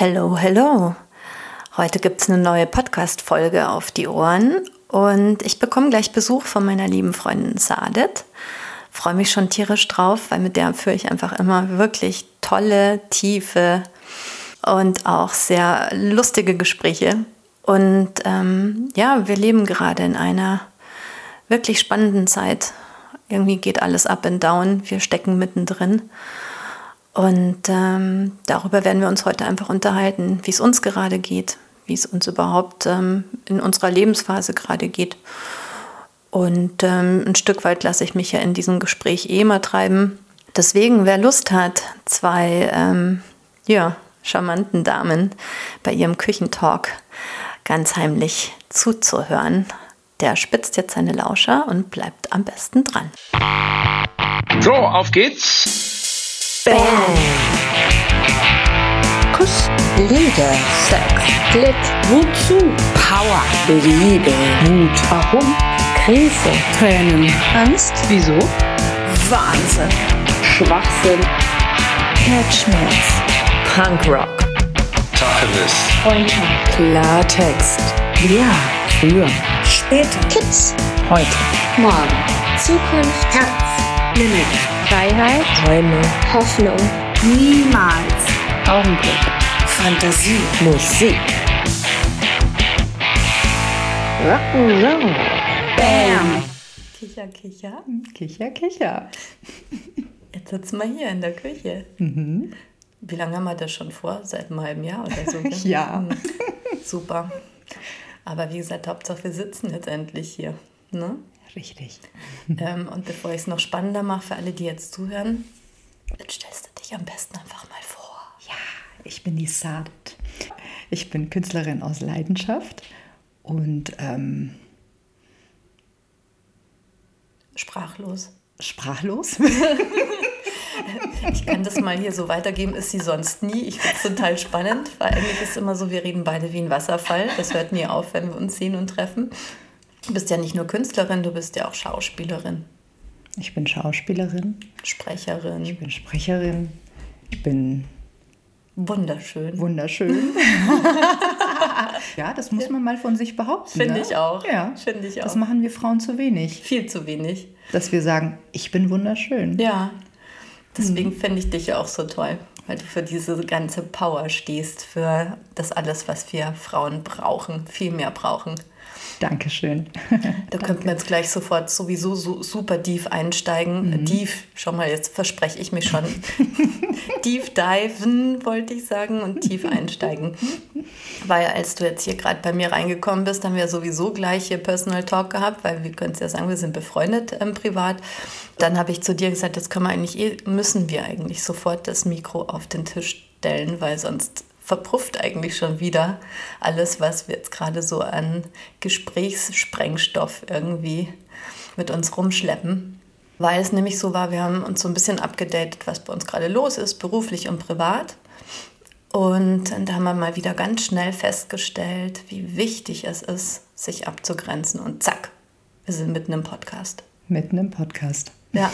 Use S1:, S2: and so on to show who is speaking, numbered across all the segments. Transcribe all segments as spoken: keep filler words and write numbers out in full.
S1: Hello, hello. Heute gibt es eine neue Podcast-Folge auf die Ohren und ich bekomme gleich Besuch von meiner lieben Freundin Saadet. Freue mich schon tierisch drauf, weil mit der führe ich einfach immer wirklich tolle, tiefe und auch sehr lustige Gespräche. Und ähm, ja, wir leben gerade in einer wirklich spannenden Zeit. Irgendwie geht alles up and down. Wir stecken mittendrin. Und ähm, darüber werden wir uns heute einfach unterhalten, wie es uns gerade geht, wie es uns überhaupt ähm, in unserer Lebensphase gerade geht. Und ähm, ein Stück weit lasse ich mich ja in diesem Gespräch eh immer treiben. Deswegen, wer Lust hat, zwei ähm, ja, charmanten Damen bei ihrem Küchentalk ganz heimlich zuzuhören, der spitzt jetzt seine Lauscher und bleibt am besten dran.
S2: So, auf geht's!
S3: Bam. Kuss, Liebe, Sex, Glück, wozu, Power, Liebe, Mut, warum, Krise, Tränen, Angst, wieso, Wahnsinn, Schwachsinn, Herzschmerz, Punkrock,
S2: Tacheles,
S3: Freundschaft, Klartext, ja, früher, später, Kids, heute, morgen, Zukunft, Herz, Limit, Freiheit, Träume, Hoffnung, niemals, Augenblick, Fantasie, Musik, Rock'n'Roll, Bam!
S1: Kicher, kicher.
S4: Kicher, kicher.
S1: Jetzt sitzen wir hier in der Küche.
S4: Mhm.
S1: Wie lange haben wir das schon vor? Seit einem halben Jahr oder so? Gell?
S4: Ja.
S1: Mhm. Super. Aber wie gesagt, Hauptsache wir sitzen jetzt endlich hier. Ne?
S4: Richtig.
S1: Ähm, und bevor ich es noch spannender mache für alle, die jetzt zuhören, jetzt stellst du dich am besten einfach mal vor.
S4: Ja, ich bin die Saadet. Ich bin Künstlerin aus Leidenschaft und ähm,
S1: Sprachlos.
S4: sprachlos.
S1: Ich kann das mal hier so weitergeben, ist sie sonst nie. Ich finde es total spannend, weil eigentlich ist es immer so, wir reden beide wie ein Wasserfall. Das hört nie auf, wenn wir uns sehen und treffen. Du bist ja nicht nur Künstlerin, du bist ja auch Schauspielerin.
S4: Ich bin Schauspielerin.
S1: Sprecherin.
S4: Ich bin Sprecherin. Ich bin
S1: Wunderschön.
S4: wunderschön. Ja, das muss man mal von sich behaupten.
S1: Finde
S4: ne?
S1: ich auch.
S4: Ja,
S1: Finde ich auch.
S4: das machen wir Frauen zu wenig.
S1: Viel zu wenig.
S4: Dass wir sagen, ich bin wunderschön.
S1: Ja, deswegen finde ich dich ja auch so toll, weil du für diese ganze Power stehst, für das alles, was wir Frauen brauchen, viel mehr brauchen.
S4: Dankeschön.
S1: Da könnten wir jetzt gleich sofort sowieso so super tief einsteigen. Mhm. Tief, schau mal, jetzt verspreche ich mich schon. Tief diven, wollte ich sagen, und tief einsteigen. Weil als du jetzt hier gerade bei mir reingekommen bist, haben wir sowieso gleich hier Personal Talk gehabt, weil wir können es ja sagen, wir sind befreundet ähm, privat. Dann habe ich zu dir gesagt, jetzt können wir eigentlich eh, müssen wir eigentlich sofort das Mikro auf den Tisch stellen, weil sonst verpufft eigentlich schon wieder alles, was wir jetzt gerade so an Gesprächssprengstoff irgendwie mit uns rumschleppen. Weil es nämlich so war, wir haben uns so ein bisschen abgedatet, was bei uns gerade los ist, beruflich und privat. Und da haben wir mal wieder ganz schnell festgestellt, wie wichtig es ist, sich abzugrenzen. Und zack, wir sind mitten im Podcast.
S4: Mitten im Podcast.
S1: Ja.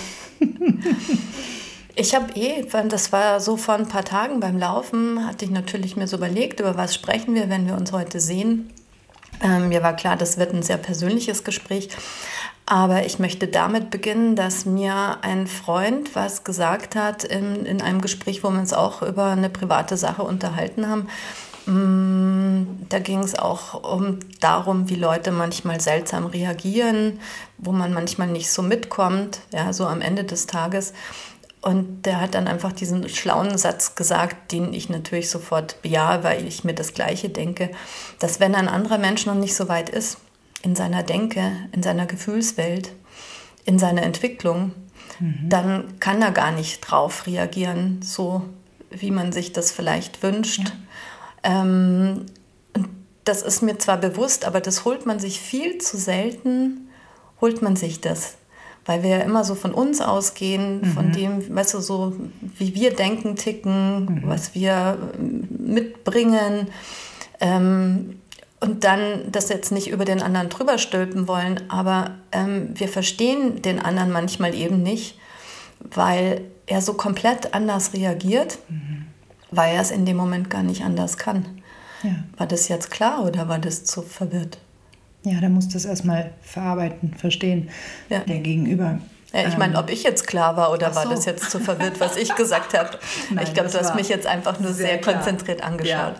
S1: Ich habe eh, das war so vor ein paar Tagen beim Laufen, hatte ich natürlich mir so überlegt, über was sprechen wir, wenn wir uns heute sehen. Ähm, mir war klar, das wird ein sehr persönliches Gespräch. Aber ich möchte damit beginnen, dass mir ein Freund was gesagt hat in, in einem Gespräch, wo wir uns auch über eine private Sache unterhalten haben. Da ging es auch um darum, wie Leute manchmal seltsam reagieren, wo man manchmal nicht so mitkommt, ja, so am Ende des Tages. Und der hat dann einfach diesen schlauen Satz gesagt, den ich natürlich sofort bejahe, weil ich mir das Gleiche denke, dass wenn ein anderer Mensch noch nicht so weit ist, in seiner Denke, in seiner Gefühlswelt, in seiner Entwicklung, mhm. dann kann er gar nicht drauf reagieren, so wie man sich das vielleicht wünscht. Ja. Ähm, das ist mir zwar bewusst, aber das holt man sich viel zu selten, holt man sich das. Weil wir ja immer so von uns ausgehen, mhm. von dem, weißt du, so wie wir denken, ticken, mhm. was wir mitbringen. Ähm, und dann das jetzt nicht über den anderen drüber stülpen wollen, aber ähm, wir verstehen den anderen manchmal eben nicht, weil er so komplett anders reagiert. Mhm. weil er es in dem Moment gar nicht anders kann.
S4: Ja.
S1: War das jetzt klar oder war das zu verwirrt?
S4: Ja, der muss das erstmal verarbeiten, verstehen,
S1: Ja.
S4: der Gegenüber.
S1: Ja, ich meine, ob ich jetzt klar war oder
S4: Ach
S1: war
S4: so.
S1: das jetzt zu verwirrt, was ich gesagt habe?
S4: Nein,
S1: Ich glaube,
S4: das
S1: du hast
S4: war
S1: mich jetzt einfach nur
S4: sehr
S1: sehr,
S4: klar.
S1: konzentriert angeschaut.
S4: Ja.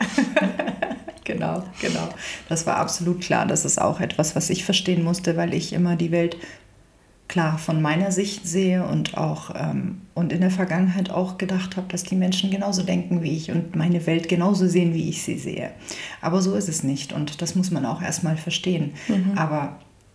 S4: Genau, genau. Das war absolut klar. Das ist auch etwas, was ich verstehen musste, weil ich immer die Welt klar von meiner Sicht sehe und auch ähm, und in der Vergangenheit auch gedacht habe, dass die Menschen genauso denken wie ich und meine Welt genauso sehen, wie ich sie sehe. Aber so ist es nicht und das muss man auch erstmal verstehen. Mhm. Aber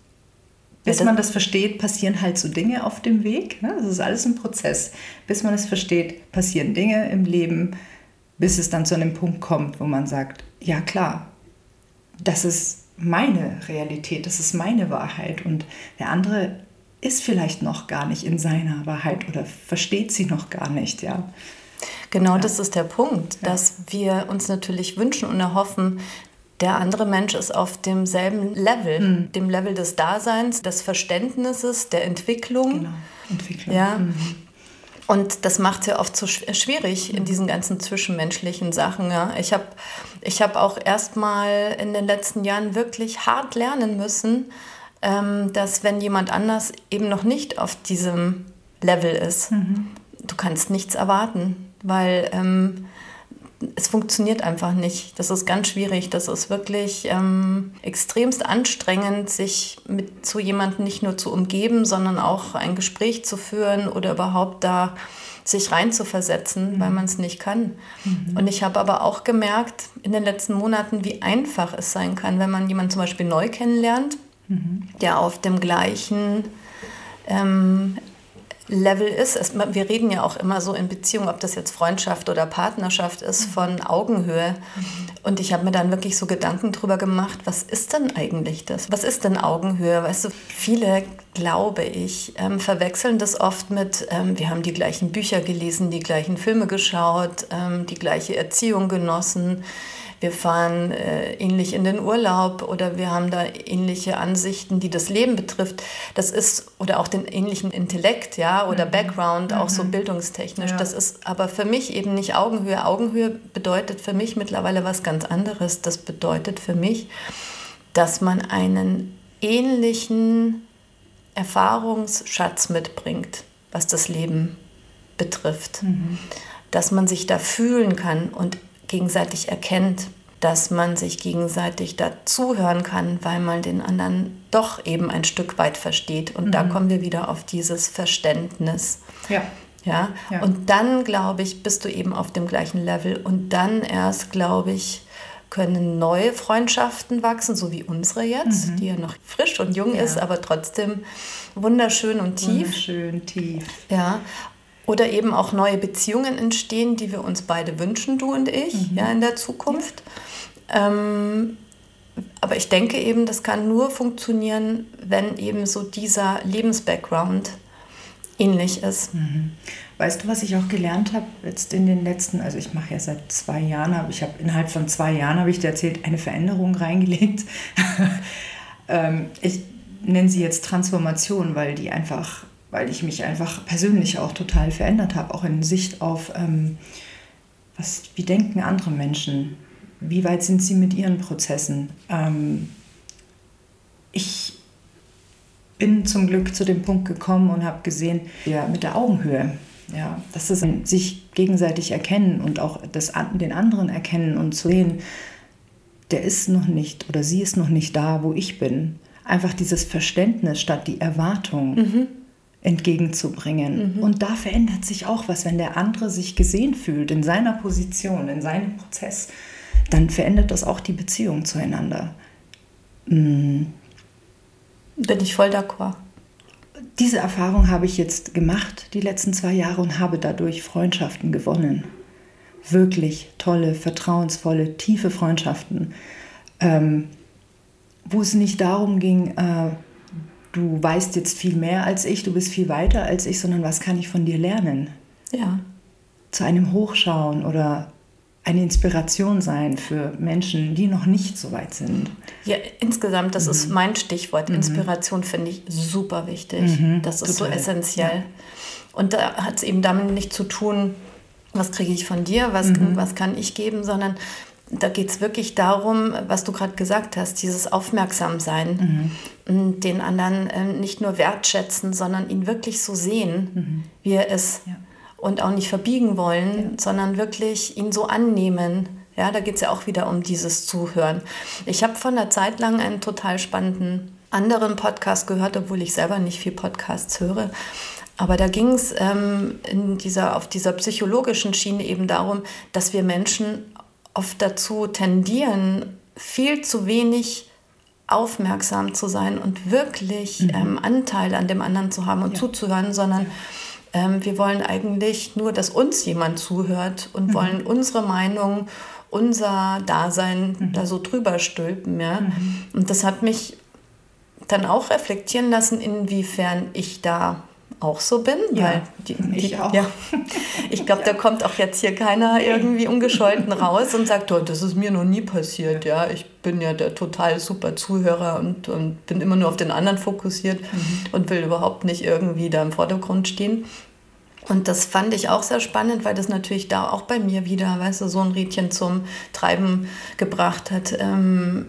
S4: bis
S1: Ja,
S4: man das versteht, passieren halt so Dinge auf dem Weg. Ne? Das ist alles ein Prozess. Bis man es versteht, passieren Dinge im Leben, bis es dann zu einem Punkt kommt, wo man sagt, ja klar, das ist meine Realität, das ist meine Wahrheit und der andere ist vielleicht noch gar nicht in seiner Wahrheit oder versteht sie noch gar nicht, ja.
S1: Genau,
S4: ja.
S1: das ist der Punkt,
S4: Ja.
S1: dass wir uns natürlich wünschen und erhoffen, der andere Mensch ist auf demselben Level,
S4: Mhm.
S1: dem Level des Daseins, des Verständnisses, der Entwicklung.
S4: Genau, Entwicklung.
S1: Ja.
S4: Mhm.
S1: Und das macht es ja oft so sch- schwierig in diesen ganzen zwischenmenschlichen Sachen. Ja. Ich habe ich hab auch erst mal in den letzten Jahren wirklich hart lernen müssen, ähm, dass wenn jemand anders eben noch nicht auf diesem Level ist,
S4: Mhm.
S1: du kannst nichts erwarten, weil ähm, es funktioniert einfach nicht. Das ist ganz schwierig. Das ist wirklich ähm, extremst anstrengend, sich mit so jemandem nicht nur zu umgeben, sondern auch ein Gespräch zu führen oder überhaupt da sich reinzuversetzen, mhm. weil man es nicht kann. Mhm. Und ich habe aber auch gemerkt in den letzten Monaten, wie einfach es sein kann, wenn man jemanden zum Beispiel neu kennenlernt, mhm. der auf dem gleichen ähm, Level ist. Es, wir reden ja auch immer so in Beziehung, ob das jetzt Freundschaft oder Partnerschaft ist, von Augenhöhe. Mhm. Und ich habe mir dann wirklich so Gedanken drüber gemacht, was ist denn eigentlich das? Was ist denn Augenhöhe? Weißt du, viele, glaube ich, ähm, verwechseln das oft mit, ähm, wir haben die gleichen Bücher gelesen, die gleichen Filme geschaut, ähm, die gleiche Erziehung genossen. Wir fahren äh, ähnlich in den Urlaub oder wir haben da ähnliche Ansichten, die das Leben betrifft. Das ist, oder auch den ähnlichen Intellekt, ja, oder mhm. Background, auch mhm. so bildungstechnisch. Ja. Das ist aber für mich eben nicht Augenhöhe. Augenhöhe bedeutet für mich mittlerweile was ganz anderes. Das bedeutet für mich, dass man einen ähnlichen Erfahrungsschatz mitbringt, was das Leben betrifft. Mhm. Dass man sich da fühlen kann und gegenseitig erkennt, dass man sich gegenseitig da zuhören kann, weil man den anderen doch eben ein Stück weit versteht. Und mhm. da kommen wir wieder auf dieses Verständnis.
S4: Ja.
S1: Ja? Ja. Und dann, glaube ich, bist du eben auf dem gleichen Level. Und dann erst, glaube ich, können neue Freundschaften wachsen, so wie unsere jetzt, mhm. die ja noch frisch und jung ja. ist, aber trotzdem wunderschön und tief.
S4: Wunderschön tief.
S1: Ja. Oder eben auch neue Beziehungen entstehen, die wir uns beide wünschen, du und ich, mhm. ja, in der Zukunft. Ja. Ähm, aber ich denke eben, das kann nur funktionieren, wenn eben so dieser Lebensbackground ähnlich ist.
S4: Mhm. Weißt du, was ich auch gelernt habe jetzt in den letzten, also ich mache ja seit zwei Jahren, aber ich habe innerhalb von zwei Jahren, habe ich dir erzählt, eine Veränderung reingelegt. ähm, ich nenne sie jetzt Transformation, weil die einfach... weil ich mich einfach persönlich auch total verändert habe, auch in Sicht auf, ähm, was, wie denken andere Menschen, wie weit sind sie mit ihren Prozessen. Ähm, ich bin zum Glück zu dem Punkt gekommen und habe gesehen, ja, mit der Augenhöhe, ja, dass es sich gegenseitig erkennen und auch das, den anderen erkennen und zu sehen, der ist noch nicht oder sie ist noch nicht da, wo ich bin. Einfach dieses Verständnis statt die Erwartung. Mhm. entgegenzubringen. Mhm. Und da verändert sich auch was, wenn der andere sich gesehen fühlt in seiner Position, in seinem Prozess, dann verändert das auch die Beziehung zueinander. Mhm.
S1: Bin ich voll d'accord.
S4: Diese Erfahrung habe ich jetzt gemacht, die letzten zwei Jahre, und habe dadurch Freundschaften gewonnen. Wirklich tolle, vertrauensvolle, tiefe Freundschaften, ähm, wo es nicht darum ging, äh, du weißt jetzt viel mehr als ich, du bist viel weiter als ich, sondern was kann ich von dir lernen?
S1: Ja.
S4: Zu einem Hochschauen oder eine Inspiration sein für Menschen, die noch nicht so weit sind.
S1: Ja, insgesamt, das mhm. ist mein Stichwort.
S4: Mhm.
S1: Inspiration finde ich super wichtig.
S4: Mhm.
S1: Das ist
S4: Total.
S1: so essentiell.
S4: Ja.
S1: Und da hat es eben damit nicht zu tun, was kriege ich von dir, was, mhm. was kann ich geben, sondern da geht es wirklich darum, was du gerade gesagt hast, dieses Aufmerksamsein, mhm. den anderen äh, nicht nur wertschätzen, sondern ihn wirklich so sehen, mhm. wie er ist ja. und auch nicht verbiegen wollen, ja. sondern wirklich ihn so annehmen. Ja, da geht es ja auch wieder um dieses Zuhören. Ich habe vor einer Zeit lang einen total spannenden anderen Podcast gehört, obwohl ich selber nicht viel Podcasts höre. Aber da ging es ähm, in dieser, auf dieser psychologischen Schiene eben darum, dass wir Menschen oft dazu tendieren, viel zu wenig aufmerksam zu sein und wirklich mhm. ähm, Anteil an dem anderen zu haben und ja. zuzuhören, sondern ja. ähm, wir wollen eigentlich nur, dass uns jemand zuhört und mhm. wollen unsere Meinung, unser Dasein mhm. da so drüber stülpen. Ja? Mhm. Und das hat mich dann auch reflektieren lassen, inwiefern ich da auch so bin,
S4: ja,
S1: weil die, die,
S4: ich auch.
S1: Ja, ich glaube, ja. da kommt auch jetzt hier keiner irgendwie ungescholten raus und sagt, oh, das ist mir noch nie passiert, ja, ich bin ja der total super Zuhörer und, und bin immer nur auf den anderen fokussiert mhm. und will überhaupt nicht irgendwie da im Vordergrund stehen. Und das fand ich auch sehr spannend, weil das natürlich da auch bei mir wieder, weißt du, so ein Rädchen zum Treiben gebracht hat. Ähm,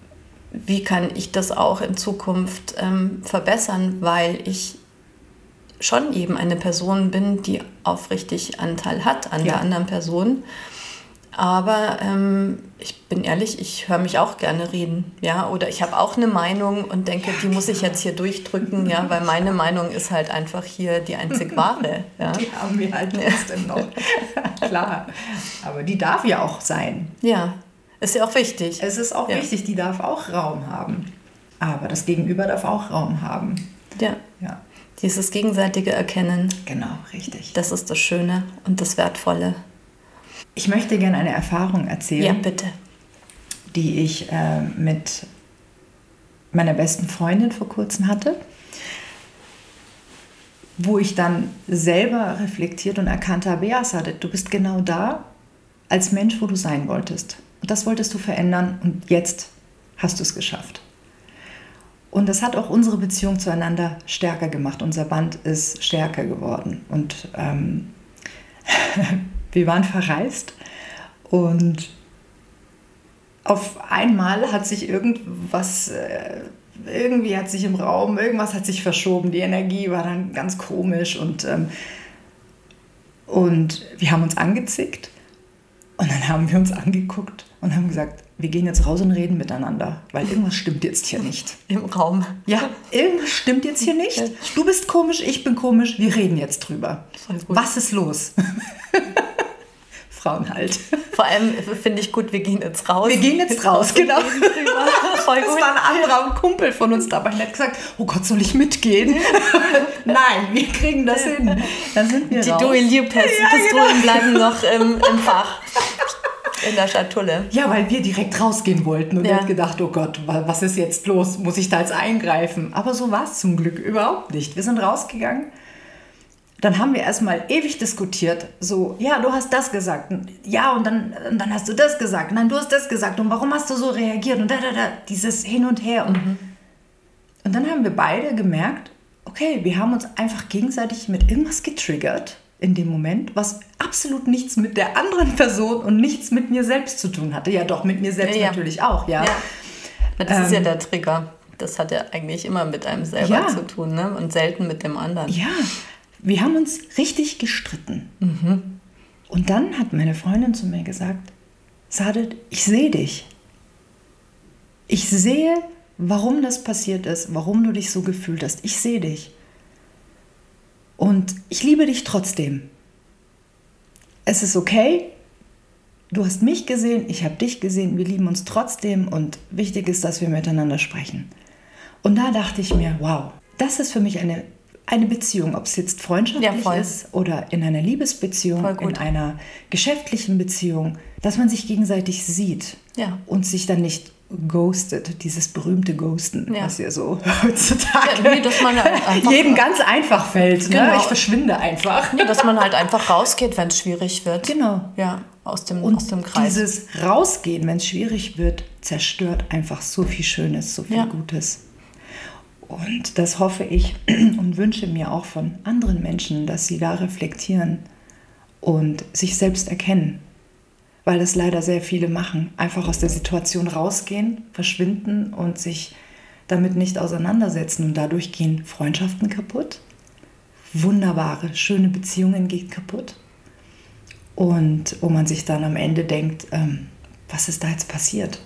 S1: wie kann ich das auch in Zukunft ähm, verbessern, weil ich schon eben eine Person bin, die aufrichtig Anteil hat an ja. der anderen Person. Aber ähm, ich bin ehrlich, ich höre mich auch gerne reden. Ja? Oder ich habe auch eine Meinung und denke, ja, die muss ich jetzt hier durchdrücken, ja? Weil meine Meinung ist halt einfach hier die einzig wahre. Ja?
S4: Die haben wir halt trotzdem noch. Klar, aber die darf ja auch sein.
S1: Ja, ist ja auch wichtig.
S4: Es ist auch ja. wichtig, die darf auch Raum haben. Aber das Gegenüber darf auch Raum haben.
S1: Ja.
S4: Ja.
S1: Dieses gegenseitige Erkennen.
S4: Genau, richtig.
S1: Das ist das Schöne und das Wertvolle.
S4: Ich möchte gerne eine Erfahrung erzählen.
S1: Ja, bitte.
S4: Die ich äh, mit meiner besten Freundin vor kurzem hatte. Wo ich dann selber reflektiert und erkannt habe, ja, Saadet, du bist genau da als Mensch, wo du sein wolltest. Und das wolltest du verändern und jetzt hast du es geschafft. Und das hat auch unsere Beziehung zueinander stärker gemacht. Unser Band ist stärker geworden. Und ähm, wir waren verreist und auf einmal hat sich irgendwas, äh, irgendwie hat sich im Raum, irgendwas hat sich verschoben. Die Energie war dann ganz komisch und, ähm, und wir haben uns angezickt. Und dann haben wir uns angeguckt und haben gesagt, wir gehen jetzt raus und reden miteinander, weil irgendwas stimmt jetzt hier nicht.
S1: Im Raum.
S4: Ja, irgendwas stimmt jetzt hier nicht. Du bist komisch, ich bin komisch, wir reden jetzt drüber. Was ist los? Frauen halt.
S1: Vor allem finde ich gut, wir gehen jetzt raus.
S4: Wir gehen jetzt raus, genau. Voll gut. Das war ein anderer Kumpel von uns dabei. Der hat gesagt, oh Gott, soll ich mitgehen? Nein, wir kriegen das hin. Dann sind wir
S1: Die
S4: raus.
S1: Duellierpistolen ja, genau. bleiben noch im, im Fach. In der Schatulle.
S4: Ja, weil wir direkt rausgehen wollten. Und
S1: ja.
S4: er hat gedacht, oh Gott, was ist jetzt los? Muss ich da jetzt eingreifen? Aber so war es zum Glück überhaupt nicht. Wir sind rausgegangen. Dann haben wir erstmal ewig diskutiert. So, ja, du hast das gesagt. Ja, und dann, und dann hast du das gesagt. Nein, du hast das gesagt. Und warum hast du so reagiert? Und da, da, da. Dieses Hin und Her. Und, mhm. und dann haben wir beide gemerkt, okay, wir haben uns einfach gegenseitig mit irgendwas getriggert in dem Moment, was absolut nichts mit der anderen Person und nichts mit mir selbst zu tun hatte. Ja, doch, mit mir selbst ja, natürlich ja. auch, ja.
S1: ja. Das ähm, ist ja der Trigger. Das hat ja eigentlich immer mit einem selber ja. zu tun, ne? Und selten mit dem anderen.
S4: Ja, wir haben uns richtig gestritten.
S1: Mhm.
S4: Und dann hat meine Freundin zu mir gesagt, Saadet, ich sehe dich. Ich sehe, warum das passiert ist, warum du dich so gefühlt hast. Ich sehe dich. Und ich liebe dich trotzdem. Es ist okay. Du hast mich gesehen, ich habe dich gesehen. Wir lieben uns trotzdem. Und wichtig ist, dass wir miteinander sprechen. Und da dachte ich mir, wow, das ist für mich eine, eine Beziehung. Ob es jetzt freundschaftlich
S1: ja,
S4: ist oder in einer Liebesbeziehung, in einer geschäftlichen Beziehung. Dass man sich gegenseitig sieht
S1: ja.
S4: und sich dann nicht ghostet, dieses berühmte Ghosten,
S1: ja.
S4: was ja so heutzutage
S1: ja, nee, dass man halt einfach
S4: jedem ganz einfach fällt. Genau. Ne? Ich verschwinde einfach.
S1: Nee, dass man halt einfach rausgeht, wenn es schwierig wird.
S4: Genau.
S1: Ja, aus dem,
S4: und
S1: aus dem Kreis.
S4: Dieses Rausgehen, wenn es schwierig wird, zerstört einfach so viel Schönes, so viel
S1: ja.
S4: Gutes. Und das hoffe ich und wünsche mir auch von anderen Menschen, dass sie da reflektieren und sich selbst erkennen. Weil das leider sehr viele machen. Einfach aus der Situation rausgehen, verschwinden und sich damit nicht auseinandersetzen. Und dadurch gehen Freundschaften kaputt. Wunderbare, schöne Beziehungen gehen kaputt. Und wo man sich dann am Ende denkt, ähm, was ist da jetzt passiert?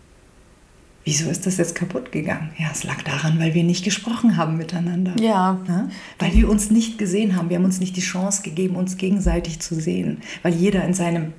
S4: Wieso ist das jetzt kaputt gegangen? Ja, es lag daran, weil wir nicht gesprochen haben miteinander.
S1: Ja.
S4: ja. Weil wir uns nicht gesehen haben. Wir haben uns nicht die Chance gegeben, uns gegenseitig zu sehen. Weil jeder in seinem,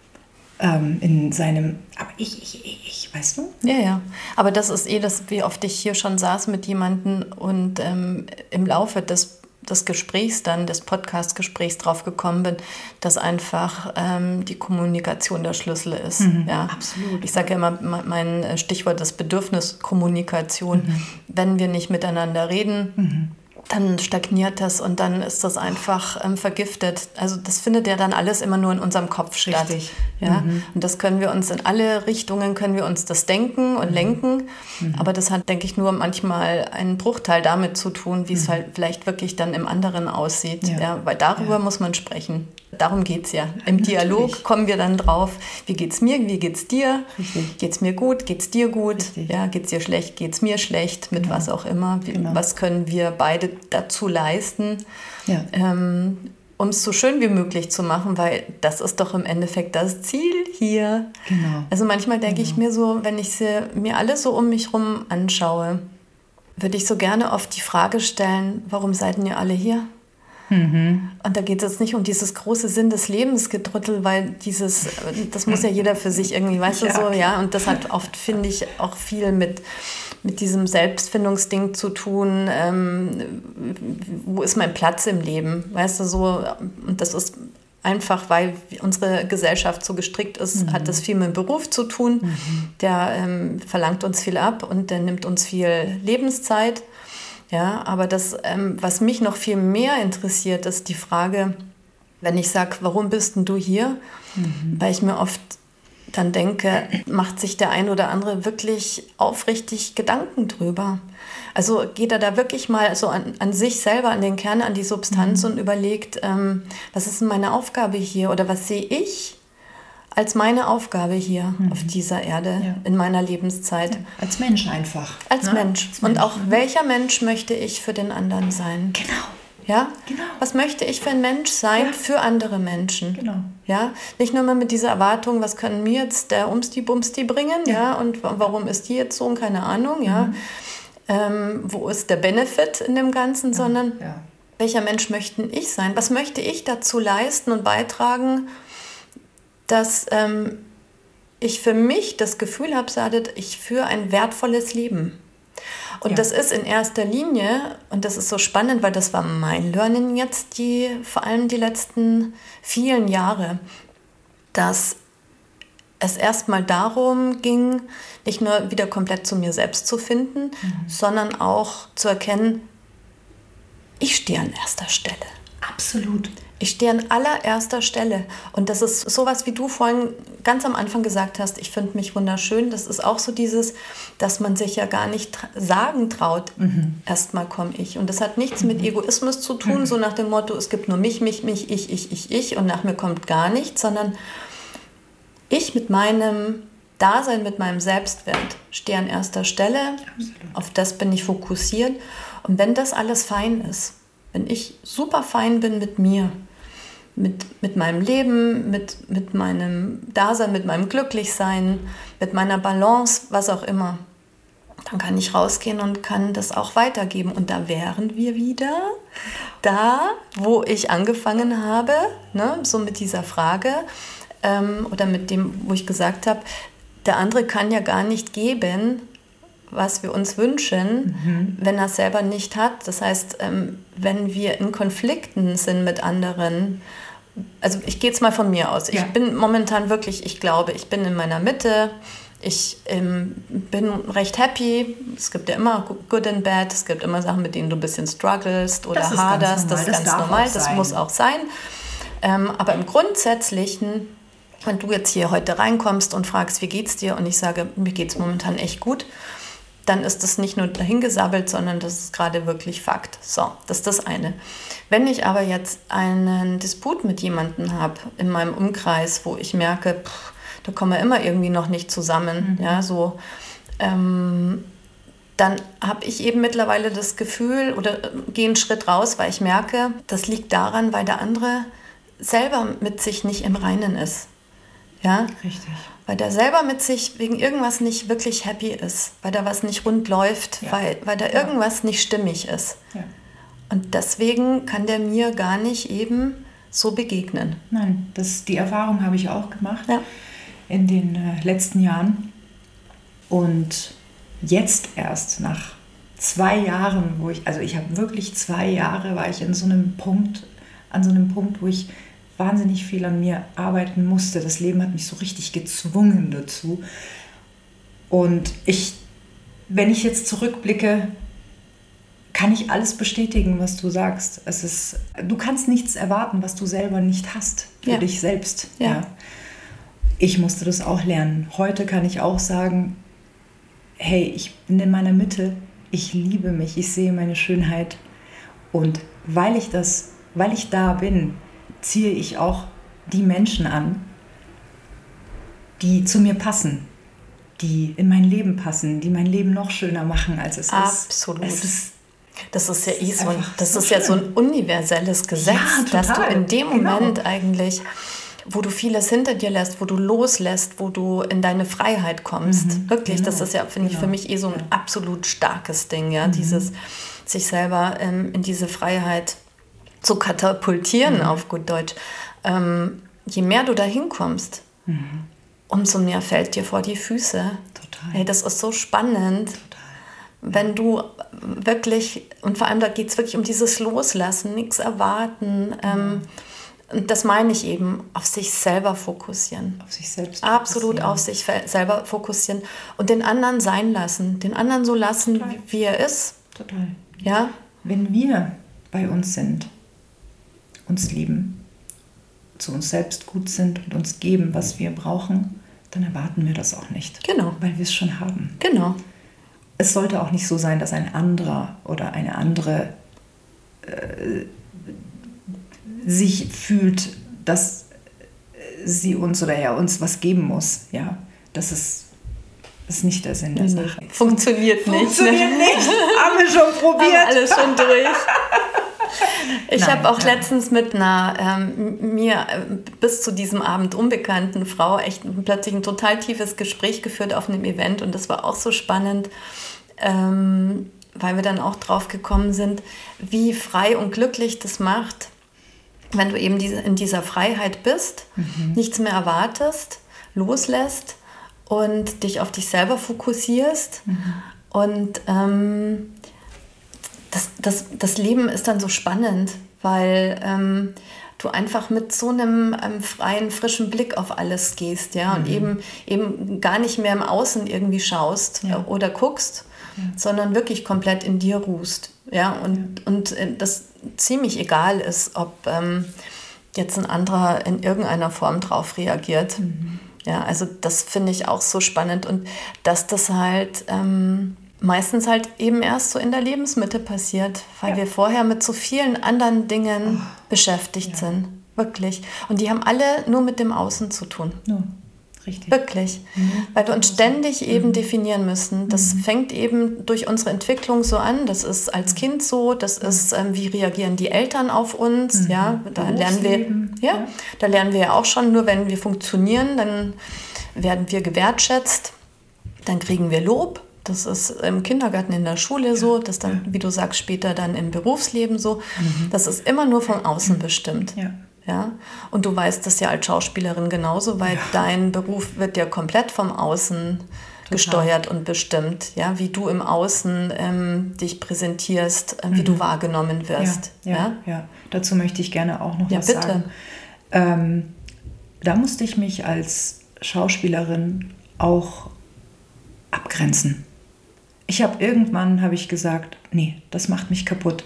S4: ähm, in seinem, aber ich, ich, ich, ich, weißt du?
S1: Ja, ja. Aber das ist eh das, wie oft ich hier schon saß mit jemandem und ähm, im Laufe des des Gesprächs dann, des Podcast-Gesprächs drauf gekommen bin, dass einfach ähm, die Kommunikation der Schlüssel ist.
S4: Mhm,
S1: ja.
S4: Absolut.
S1: Ich sage ja immer, mein Stichwort ist Bedürfniskommunikation. Mhm. Wenn wir nicht miteinander reden, mhm. dann stagniert das und dann ist das einfach ähm, vergiftet. Also das findet ja dann alles immer nur in unserem Kopf statt.
S4: Richtig.
S1: Ja?
S4: Mhm.
S1: Und das können wir uns in alle Richtungen, können wir uns das denken und mhm. lenken. Mhm. Aber das hat, denke ich, nur manchmal einen Bruchteil damit zu tun, wie mhm. es halt vielleicht wirklich dann im anderen aussieht. Ja. Ja? Weil darüber ja. muss man sprechen. Darum geht es ja. Im
S4: Natürlich.
S1: Dialog kommen wir dann drauf, wie geht's mir, wie geht's dir?
S4: Richtig.
S1: Geht's mir gut, geht's dir gut?
S4: Richtig.
S1: Ja, geht's dir schlecht, geht's mir schlecht, mit genau. was auch immer. Wie,
S4: genau.
S1: Was können wir beide dazu leisten,
S4: ja.
S1: ähm, um es so schön wie möglich zu machen, weil das ist doch im Endeffekt das Ziel hier.
S4: Genau.
S1: Also manchmal denke
S4: genau.
S1: ich mir so, wenn ich sie, mir alles so um mich rum anschaue, würde ich so gerne oft die Frage stellen, warum seid ihr alle hier?
S4: Mhm.
S1: Und da geht es jetzt nicht um dieses große Sinn des Lebens gedrüttel, weil dieses, das muss ja jeder für sich irgendwie, weißt du,
S4: ja.
S1: so, ja, und das hat oft, finde ich, auch viel mit, mit diesem Selbstfindungsding zu tun, ähm, wo ist mein Platz im Leben, weißt du, so, und das ist einfach, weil unsere Gesellschaft so gestrickt ist, mhm. hat das viel mit dem Beruf zu tun, mhm. der ähm, verlangt uns viel ab und der nimmt uns viel Lebenszeit. Ja, aber das, ähm, was mich noch viel mehr interessiert, ist die Frage, wenn ich sage, warum bist denn du hier? Mhm. Weil ich mir oft dann denke, macht sich der ein oder andere wirklich aufrichtig Gedanken drüber? Also geht er da wirklich mal so an, an sich selber, an den Kern, an die Substanz mhm. und überlegt, ähm, was ist denn meine Aufgabe hier oder was sehe ich als meine Aufgabe hier mhm. auf dieser Erde, ja. in meiner Lebenszeit.
S4: Ja, als Mensch einfach.
S1: Als
S4: ne?
S1: Mensch.
S4: Als
S1: Und
S4: Mensch.
S1: auch, welcher Mensch möchte ich für den anderen sein?
S4: Genau.
S1: Ja?
S4: Genau.
S1: Was möchte ich für ein Mensch sein
S4: ja.
S1: für andere Menschen?
S4: Genau.
S1: Ja? Nicht nur mal mit dieser Erwartung, was können mir jetzt der Umsti-Bumsti bringen? Ja. Ja? Und warum ist die jetzt so? Und keine Ahnung. Ja? Mhm. Ähm, wo ist der Benefit in dem Ganzen? Ja. Sondern
S4: ja.
S1: welcher Mensch möchte ich sein? Was möchte ich dazu leisten und beitragen, dass ähm, ich für mich das Gefühl habe, Saadet, ich führe ein wertvolles Leben. Und ja. das ist in erster Linie, und das ist so spannend, weil das war mein Learning jetzt, die, vor allem die letzten vielen Jahre, dass es erstmal darum ging, nicht nur wieder komplett zu mir selbst zu finden, mhm. sondern auch zu erkennen, ich stehe an erster Stelle.
S4: Absolut.
S1: Ich stehe an allererster Stelle. Und das ist sowas, wie du vorhin ganz am Anfang gesagt hast, ich finde mich wunderschön. Das ist auch so dieses, dass man sich ja gar nicht tra- sagen traut, mhm. erstmal komme ich. Und das hat nichts mhm. mit Egoismus zu tun, mhm. so nach dem Motto, es gibt nur mich, mich, mich, ich, ich, ich, ich und nach mir kommt gar nichts, sondern ich mit meinem Dasein, mit meinem Selbstwert stehe an erster Stelle. Absolut. Auf das bin ich fokussiert. Und wenn das alles fein ist, wenn ich super fein bin mit mir, mit, mit meinem Leben, mit, mit meinem Dasein, mit meinem Glücklichsein, mit meiner Balance, was auch immer, dann kann ich rausgehen und kann das auch weitergeben. Und da wären wir wieder da, wo ich angefangen habe, ne, so mit dieser Frage ähm, oder mit dem, wo ich gesagt habe, der andere kann ja gar nicht geben, was wir uns wünschen, mhm. wenn er es selber nicht hat. Das heißt, ähm, wenn wir in Konflikten sind mit anderen, also ich gehe jetzt mal von mir aus. Ja. Ich bin momentan wirklich, ich glaube, ich bin in meiner Mitte. Ich ähm, bin recht happy. Es gibt ja immer good and bad. Es gibt immer Sachen, mit denen du ein bisschen strugglest oder
S4: das
S1: haderst. Das ist ganz
S4: das
S1: normal. Das muss auch sein. Ähm, aber im Grundsätzlichen, wenn du jetzt hier heute reinkommst und fragst, wie geht's dir? Und ich sage, mir geht's momentan echt gut, dann ist das nicht nur dahingesabbelt, sondern das ist gerade wirklich Fakt. So, das ist das eine. Wenn ich aber jetzt einen Disput mit jemandem habe in meinem Umkreis, wo ich merke, pff, da kommen wir immer irgendwie noch nicht zusammen, mhm. ja, so, ähm, dann habe ich eben mittlerweile das Gefühl oder gehe einen Schritt raus, weil ich merke, das liegt daran, weil der andere selber mit sich nicht im Reinen ist. Ja?
S4: Richtig.
S1: Weil der selber mit sich wegen irgendwas nicht wirklich happy ist, weil da was nicht rund läuft, ja. weil, weil da irgendwas ja. nicht stimmig ist. Ja. Und deswegen kann der mir gar nicht eben so begegnen.
S4: Nein, das, die Erfahrung habe ich auch gemacht
S1: ja.
S4: in den äh, letzten Jahren. Und jetzt erst nach zwei Jahren, wo ich, also ich habe wirklich zwei Jahre, war ich in so einem Punkt, an so einem Punkt, wo ich wahnsinnig viel an mir arbeiten musste. Das Leben hat mich so richtig gezwungen dazu. Und ich, wenn ich jetzt zurückblicke, kann ich alles bestätigen, was du sagst. Es ist, du kannst nichts erwarten, was du selber nicht hast, für ja. dich selbst.
S1: Ja.
S4: Ja. Ich musste das auch lernen. Heute kann ich auch sagen, hey, ich bin in meiner Mitte, ich liebe mich, ich sehe meine Schönheit. Und weil ich das, weil ich da bin, ziehe ich auch die Menschen an, die zu mir passen, die in mein Leben passen, die mein Leben noch schöner machen, als es
S1: Absolut.
S4: ist.
S1: Absolut.
S4: Es ist
S1: das ist ja eh so, das
S4: so
S1: ist ja so ein universelles Gesetz,
S4: ja,
S1: dass du in dem Moment
S4: genau.
S1: eigentlich, wo du vieles hinter dir lässt, wo du loslässt, wo du in deine Freiheit kommst.
S4: Mhm,
S1: Wirklich,
S4: genau,
S1: das ist ja, finde
S4: genau.
S1: ich, für mich eh so ein
S4: ja.
S1: absolut starkes Ding, ja,
S4: mhm.
S1: dieses sich selber ähm, in diese Freiheit zu katapultieren, mhm. auf gut Deutsch. Ähm, je mehr du da hinkommst, mhm. umso mehr fällt dir vor die Füße.
S4: Total.
S1: Hey, das ist so spannend.
S4: Total.
S1: Wenn du wirklich, und vor allem da geht es wirklich um dieses Loslassen, nichts erwarten. Mhm. Ähm, und das meine ich eben, auf sich selber fokussieren.
S4: Auf sich selbst
S1: Absolut
S4: fokussieren.
S1: auf sich fe- selber fokussieren und den anderen sein lassen. Den anderen so lassen, wie, wie er ist.
S4: Total.
S1: Ja?
S4: Wenn wir bei uns sind, uns lieben, zu uns selbst gut sind und uns geben, was wir brauchen, dann erwarten wir das auch nicht.
S1: Genau.
S4: Weil wir es schon haben.
S1: Genau.
S4: Es sollte auch nicht so sein, dass ein anderer oder eine andere äh, sich fühlt, dass sie uns oder er uns was geben muss. Ja, das ist, das ist nicht der Sinn der Sache.
S1: Funktioniert nicht.
S4: Funktioniert
S1: ne?
S4: nicht. Haben wir schon probiert.
S1: Haben alles schon durch. Ich habe auch
S4: nein.
S1: letztens mit einer ähm, mir bis zu diesem Abend unbekannten Frau echt plötzlich ein total tiefes Gespräch geführt auf einem Event und das war auch so spannend, ähm, weil wir dann auch drauf gekommen sind, wie frei und glücklich das macht, wenn du eben diese, in dieser Freiheit bist, mhm. nichts mehr erwartest, loslässt und dich auf dich selber fokussierst mhm. und ähm, Das, das, das Leben ist dann so spannend, weil ähm, du einfach mit so einem ähm, freien, frischen Blick auf alles gehst, ja, mhm. und eben, eben gar nicht mehr im Außen irgendwie schaust ja. äh, oder guckst, ja. sondern wirklich komplett in dir ruhst, ja, und, ja. und äh, das ziemlich egal ist, ob ähm, jetzt ein anderer in irgendeiner Form drauf reagiert. Mhm. Ja, also das finde ich auch so spannend und dass das halt ähm, meistens halt eben erst so in der Lebensmitte passiert, weil ja. wir vorher mit so vielen anderen Dingen oh. beschäftigt ja. sind. Wirklich. Und die haben alle nur mit dem Außen zu tun.
S4: Nur, richtig.
S1: Wirklich. Mhm. Weil wir uns ständig mhm. eben definieren müssen. Das mhm. fängt eben durch unsere Entwicklung so an. Das ist als Kind so. Das ist, ähm, wie reagieren die Eltern auf uns. Mhm. Ja, da lernen wir, ja, ja, da lernen wir ja auch schon, nur wenn wir funktionieren, dann werden wir gewertschätzt. Dann kriegen wir Lob. Das ist im Kindergarten, in der Schule so, das dann, ja. wie du sagst, später dann im Berufsleben so. Mhm. Das ist immer nur von außen bestimmt. Ja. Ja? Und du weißt das ja als Schauspielerin genauso, weil ja. dein Beruf wird ja komplett vom Außen Total. gesteuert und bestimmt. Ja? Wie du im Außen ähm, dich präsentierst, äh, wie mhm. du wahrgenommen wirst.
S4: Ja, ja, ja? ja, dazu möchte ich gerne auch noch
S1: ja,
S4: was
S1: bitte.
S4: sagen. Ähm, da musste ich mich als Schauspielerin auch abgrenzen. Ich habe irgendwann, habe ich gesagt, nee, das macht mich kaputt.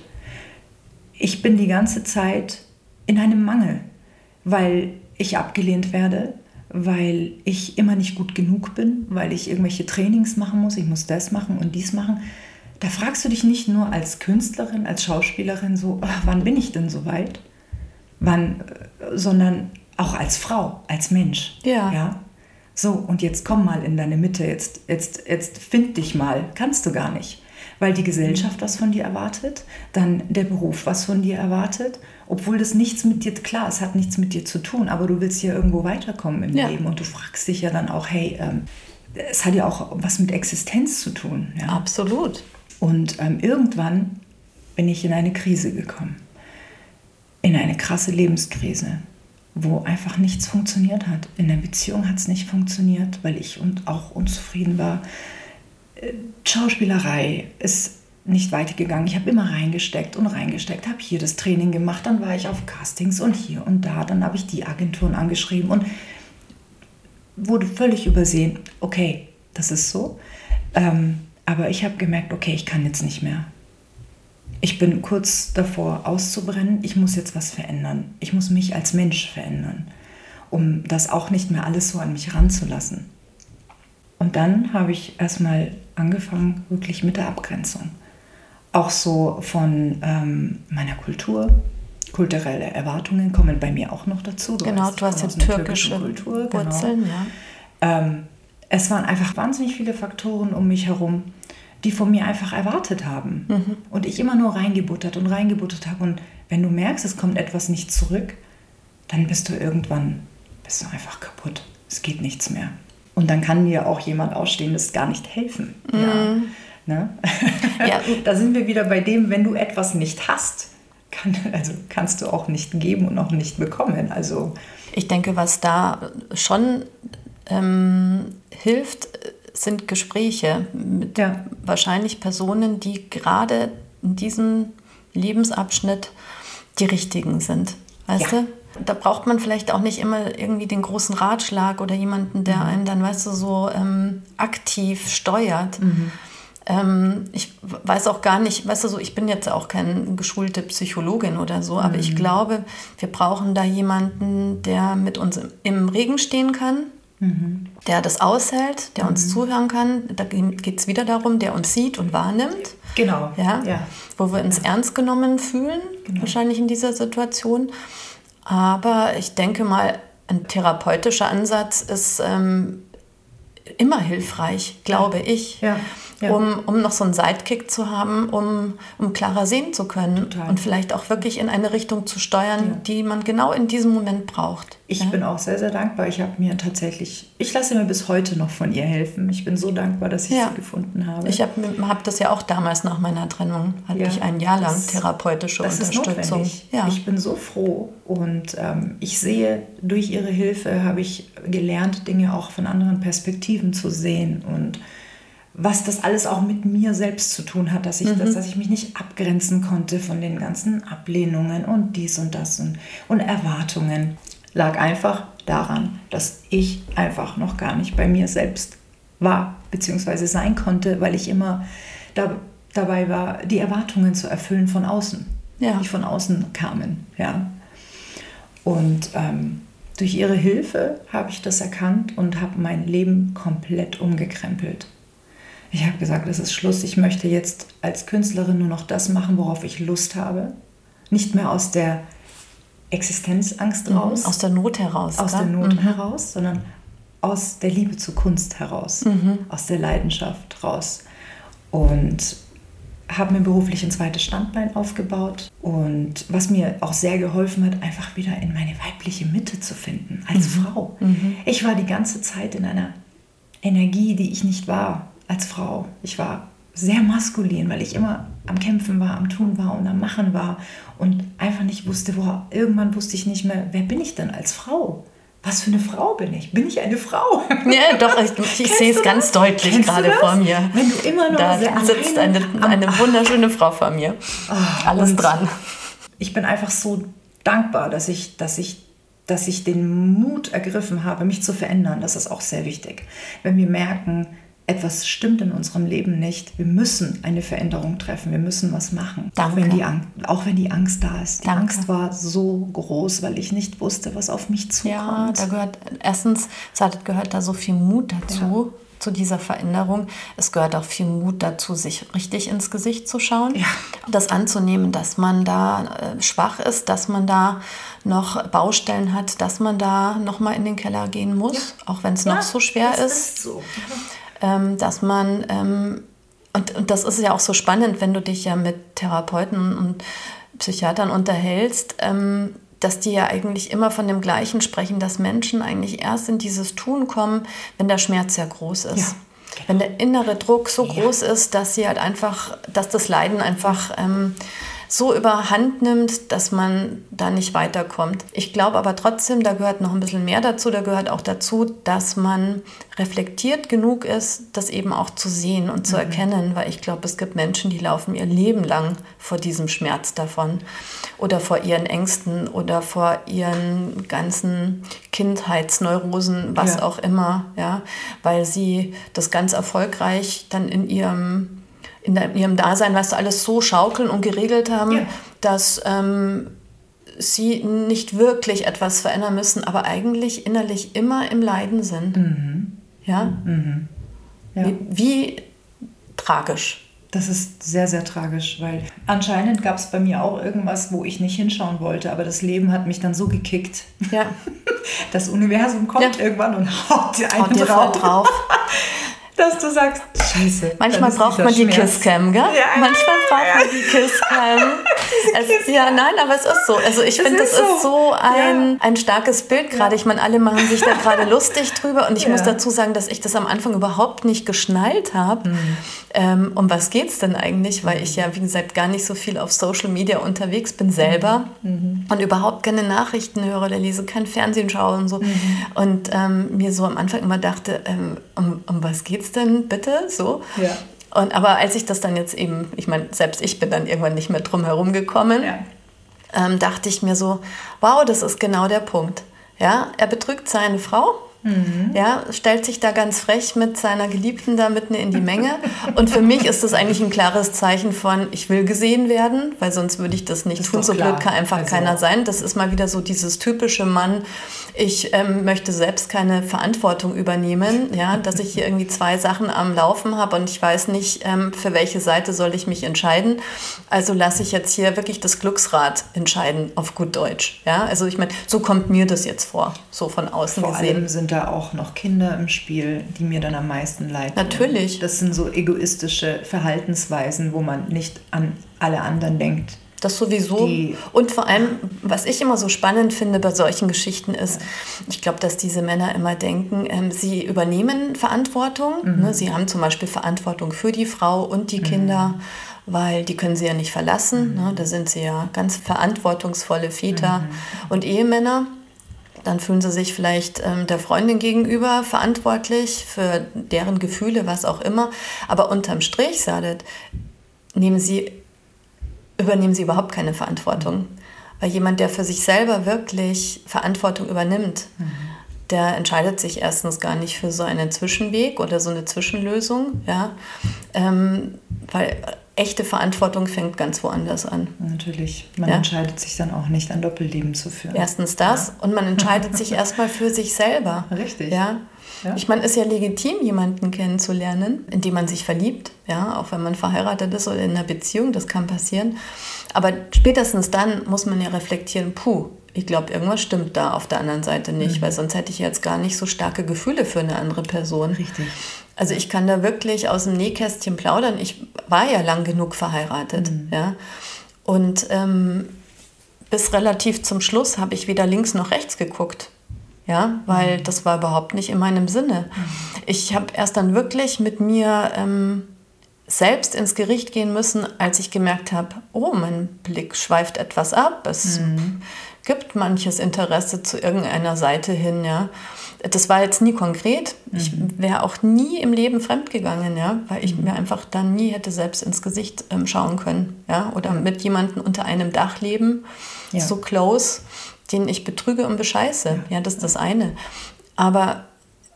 S4: Ich bin die ganze Zeit in einem Mangel, weil ich abgelehnt werde, weil ich immer nicht gut genug bin, weil ich irgendwelche Trainings machen muss, ich muss das machen und dies machen. Da fragst du dich nicht nur als Künstlerin, als Schauspielerin so, ach, wann bin ich denn so weit? Wann, sondern auch als Frau, als Mensch.
S1: Ja.
S4: ja? So, und jetzt komm mal in deine Mitte, jetzt, jetzt, jetzt find dich mal. Kannst du gar nicht. Weil die Gesellschaft was von dir erwartet, dann der Beruf was von dir erwartet, obwohl das nichts mit dir, klar, es hat nichts mit dir zu tun, aber du willst ja irgendwo weiterkommen im
S1: ja.
S4: Leben und du fragst dich ja dann auch, hey, ähm, es hat ja auch was mit Existenz zu tun. Ja?
S1: Absolut.
S4: Und ähm, irgendwann bin ich in eine Krise gekommen, in eine krasse Lebenskrise, wo einfach nichts funktioniert hat. In der Beziehung hat es nicht funktioniert, weil ich und auch unzufrieden war. Schauspielerei ist nicht weitergegangen. Ich habe immer reingesteckt und reingesteckt, habe hier das Training gemacht, dann war ich auf Castings und hier und da, dann habe ich die Agenturen angeschrieben und wurde völlig übersehen. Okay, das ist so. Ähm, aber ich habe gemerkt, okay, ich kann jetzt nicht mehr. Ich bin kurz davor auszubrennen. Ich muss jetzt was verändern. Ich muss mich als Mensch verändern, um das auch nicht mehr alles so an mich ranzulassen. Und dann habe ich erstmal angefangen, wirklich mit der Abgrenzung. Auch so von ähm, meiner Kultur. Kulturelle Erwartungen kommen bei mir auch noch dazu. Du
S1: genau,
S4: weißt,
S1: du hast ja türkische Kultur, Wurzeln.
S4: Genau. Ja. Ähm, es waren einfach wahnsinnig viele Faktoren um mich herum, die von mir einfach erwartet haben. Mhm. Und ich immer nur reingebuttert und reingebuttert habe. Und wenn du merkst, es kommt etwas nicht zurück, dann bist du irgendwann bist du einfach kaputt. Es geht nichts mehr. Und dann kann dir auch jemand Ausstehendes gar nicht helfen. Mhm. Ja, ne? Ja. Da sind wir wieder bei dem, wenn du etwas nicht hast, kann, also kannst du auch nicht geben und auch nicht bekommen. Also
S1: ich denke, was da schon ähm, hilft, sind Gespräche mit ja. wahrscheinlich Personen, die gerade in diesem Lebensabschnitt die richtigen sind. Weißt ja. du? Da braucht man vielleicht auch nicht immer irgendwie den großen Ratschlag oder jemanden, der mhm. einen dann, weißt du, so ähm, aktiv steuert. Mhm. Ähm, ich weiß auch gar nicht, weißt du, so, ich bin jetzt auch keine geschulte Psychologin oder so, mhm. aber ich glaube, wir brauchen da jemanden, der mit uns im, im Regen stehen kann, mhm. der das aushält, der mhm. uns zuhören kann. Da geht es wieder darum, der uns sieht und wahrnimmt.
S4: Genau.
S1: Ja,
S4: ja.
S1: Wo wir uns ja. ernst genommen fühlen, genau. wahrscheinlich in dieser Situation. Aber ich denke mal, ein therapeutischer Ansatz ist ähm, immer hilfreich, glaube ich,
S4: ja, ja.
S1: Um, um noch so einen Sidekick zu haben, um, um klarer sehen zu können. Total. Und vielleicht auch wirklich in eine Richtung zu steuern, ja. die man genau in diesem Moment braucht.
S4: Ich
S1: ja?
S4: bin auch sehr, sehr dankbar. Ich habe mir tatsächlich, ich lasse mir bis heute noch von ihr helfen. Ich bin so dankbar, dass ich ja. sie gefunden habe.
S1: Ich habe hab das ja auch damals nach meiner Trennung, hatte ja, ich ein Jahr lang das, therapeutische
S4: das
S1: Unterstützung.
S4: Ist
S1: ja.
S4: Ich bin so froh und ähm, ich sehe, durch ihre Hilfe habe ich gelernt, Dinge auch von anderen Perspektiven zu sehen und was das alles auch mit mir selbst zu tun hat, dass ich, mhm. das, dass ich mich nicht abgrenzen konnte von den ganzen Ablehnungen und dies und das und, und Erwartungen, lag einfach daran, dass ich einfach noch gar nicht bei mir selbst war, beziehungsweise sein konnte, weil ich immer da, dabei war, die Erwartungen zu erfüllen von außen, ja. die von außen kamen. Ja. Und ähm, durch ihre Hilfe habe ich das erkannt und habe mein Leben komplett umgekrempelt. Ich habe gesagt, das ist Schluss. Ich möchte jetzt als Künstlerin nur noch das machen, worauf ich Lust habe. Nicht mehr aus der Existenzangst raus.
S1: Aus der Not heraus.
S4: Aus
S1: klar?
S4: der Not
S1: mhm.
S4: heraus, sondern aus der Liebe zur Kunst heraus. Mhm. Aus der Leidenschaft raus. Und habe mir beruflich ein zweites Standbein aufgebaut. Und was mir auch sehr geholfen hat, einfach wieder in meine weibliche Mitte zu finden, als mhm. Frau. Mhm. Ich war die ganze Zeit in einer Energie, die ich nicht war. Als Frau. Ich war sehr maskulin, weil ich immer am Kämpfen war, am Tun war und am Machen war und einfach nicht wusste, wo, irgendwann wusste ich nicht mehr, wer bin ich denn als Frau? Was für eine Frau bin ich? Bin ich eine Frau?
S1: Ja, doch, ich, ich sehe es ganz deutlich Kennst gerade vor mir.
S4: Wenn du immer noch
S1: da sitzt eine, eine wunderschöne Frau vor mir.
S4: Oh,
S1: Alles dran.
S4: Ich bin einfach so dankbar, dass ich, dass ich dass ich den Mut ergriffen habe, mich zu verändern. Das ist auch sehr wichtig. Wenn wir merken, etwas stimmt in unserem Leben nicht. Wir müssen eine Veränderung treffen. Wir müssen was machen.
S1: Danke.
S4: Auch wenn die, Ang- auch wenn die Angst da ist. Die
S1: Danke.
S4: Angst war so groß, weil ich nicht wusste, was auf mich zukommt.
S1: Ja, da gehört, erstens, Saadet, gehört da so viel Mut dazu, ja. zu dieser Veränderung. Es gehört auch viel Mut dazu, sich richtig ins Gesicht zu schauen.
S4: Ja.
S1: Das anzunehmen, dass man da äh, schwach ist, dass man da noch Baustellen hat, dass man da noch mal in den Keller gehen muss, ja. auch wenn es noch
S4: ja,
S1: so schwer
S4: das
S1: ist.
S4: ist so.
S1: Ähm, dass man, ähm, und, und das ist ja auch so spannend, wenn du dich ja mit Therapeuten und Psychiatern unterhältst, ähm, dass die ja eigentlich immer von dem Gleichen sprechen, dass Menschen eigentlich erst in dieses Tun kommen, wenn der Schmerz sehr groß ist. Ja, genau. Wenn der innere Druck so ja. groß ist, dass sie halt einfach, dass das Leiden einfach ähm, so überhand nimmt, dass man da nicht weiterkommt. Ich glaube aber trotzdem, da gehört noch ein bisschen mehr dazu. Da gehört auch dazu, dass man reflektiert genug ist, das eben auch zu sehen und zu mhm. erkennen. Weil ich glaube, es gibt Menschen, die laufen ihr Leben lang vor diesem Schmerz davon. Oder vor ihren Ängsten oder vor ihren ganzen Kindheitsneurosen, was ja. auch immer. Ja? Weil sie das ganz erfolgreich dann in ihrem in ihrem Dasein, weißt du, alles so schaukeln und geregelt haben, ja. dass ähm, sie nicht wirklich etwas verändern müssen, aber eigentlich innerlich immer im Leiden sind. Mhm. Ja? Mhm. ja. Wie, wie tragisch.
S4: Das ist sehr, sehr tragisch, weil anscheinend gab es bei mir auch irgendwas, wo ich nicht hinschauen wollte, aber das Leben hat mich dann so gekickt.
S1: Ja.
S4: Das Universum kommt ja. irgendwann und haut dir einen
S1: haut dir
S4: drauf.
S1: Voll drauf.
S4: Dass du sagst, scheiße.
S1: Manchmal braucht man die Kisscam, gell? Ja, Manchmal braucht ja. man die Kisscam. Es, ja, nein, aber es ist so. Also ich finde, das ist so, ist so ein, ja. ein starkes Bild gerade. Ich meine, alle machen sich da gerade lustig drüber. Und ich ja. muss dazu sagen, dass ich das am Anfang überhaupt nicht geschnallt habe. Mhm. Ähm, um was geht es denn eigentlich? Weil ich ja, wie gesagt, gar nicht so viel auf Social Media unterwegs bin selber. Mhm. Und überhaupt keine Nachrichten höre oder lese, kein Fernsehen schaue und so. Mhm. Und ähm, mir so am Anfang immer dachte, ähm, um, um was geht's denn bitte? So. Ja. Und, aber als ich das dann jetzt eben, ich meine, selbst ich bin dann irgendwann nicht mehr drum herum gekommen, ja. ähm, dachte ich mir so, wow, das ist genau der Punkt. Ja, er betrügt seine Frau, mhm. ja, stellt sich da ganz frech mit seiner Geliebten da mitten in die Menge. Und für mich ist das eigentlich ein klares Zeichen von, ich will gesehen werden, weil sonst würde ich das nicht das tun. So klar. Blöd kann einfach also. keiner sein. Das ist mal wieder so dieses typische Mann, ich ähm, möchte selbst keine Verantwortung übernehmen, ja, dass ich hier irgendwie zwei Sachen am Laufen habe und ich weiß nicht, ähm, für welche Seite soll ich mich entscheiden. Also lasse ich jetzt hier wirklich das Glücksrad entscheiden, auf gut Deutsch. Ja? Also ich meine, so kommt mir das jetzt vor, so von außen
S4: vor
S1: gesehen.
S4: Vor allem sind da auch noch Kinder im Spiel, die mir dann am meisten leid tun.
S1: Natürlich.
S4: Das sind so egoistische Verhaltensweisen, wo man nicht an alle anderen denkt.
S1: Das sowieso. Die, und vor allem, was ich immer so spannend finde bei solchen Geschichten ist, ja. ich glaube, dass diese Männer immer denken, ähm, sie übernehmen Verantwortung. Mhm. Ne? Sie haben zum Beispiel Verantwortung für die Frau und die Kinder, mhm. weil die können sie ja nicht verlassen. Mhm. Ne? Da sind sie ja ganz verantwortungsvolle Väter mhm. und Ehemänner. Dann fühlen sie sich vielleicht ähm, der Freundin gegenüber verantwortlich für deren Gefühle, was auch immer. Aber unterm Strich, Saadet, nehmen sie übernehmen sie überhaupt keine Verantwortung. Weil jemand, der für sich selber wirklich Verantwortung übernimmt, mhm. der entscheidet sich erstens gar nicht für so einen Zwischenweg oder so eine Zwischenlösung. Ja? Ähm, weil echte Verantwortung fängt ganz woanders an.
S4: Natürlich. Man
S1: ja?
S4: entscheidet sich dann auch nicht, ein Doppelleben zu führen.
S1: Erstens das. Ja. Und man entscheidet sich erstmal für sich selber.
S4: Richtig.
S1: Ja? Ja. Ich meine, es ist ja legitim, jemanden kennenzulernen, in den man sich verliebt, ja, auch wenn man verheiratet ist oder in einer Beziehung, das kann passieren. Aber spätestens dann muss man ja reflektieren, puh, ich glaube, irgendwas stimmt da auf der anderen Seite nicht, mhm. weil sonst hätte ich jetzt gar nicht so starke Gefühle für eine andere Person.
S4: Richtig.
S1: Also ich kann da wirklich aus dem Nähkästchen plaudern. Ich war ja lang genug verheiratet, mhm. ja, und ähm, bis relativ zum Schluss habe ich weder links noch rechts geguckt. Ja, weil das war überhaupt nicht in meinem Sinne. Ich habe erst dann wirklich mit mir ähm, selbst ins Gericht gehen müssen, als ich gemerkt habe, oh, mein Blick schweift etwas ab. Es mhm. gibt manches Interesse zu irgendeiner Seite hin. Ja. Das war jetzt nie konkret. Mhm. Ich wäre auch nie im Leben fremdgegangen, ja, weil ich mhm. mir einfach dann nie hätte selbst ins Gesicht ähm, schauen können. Ja, oder mit jemandem unter einem Dach leben, ja. so close, den ich betrüge und bescheiße. Ja, das ist das eine. Aber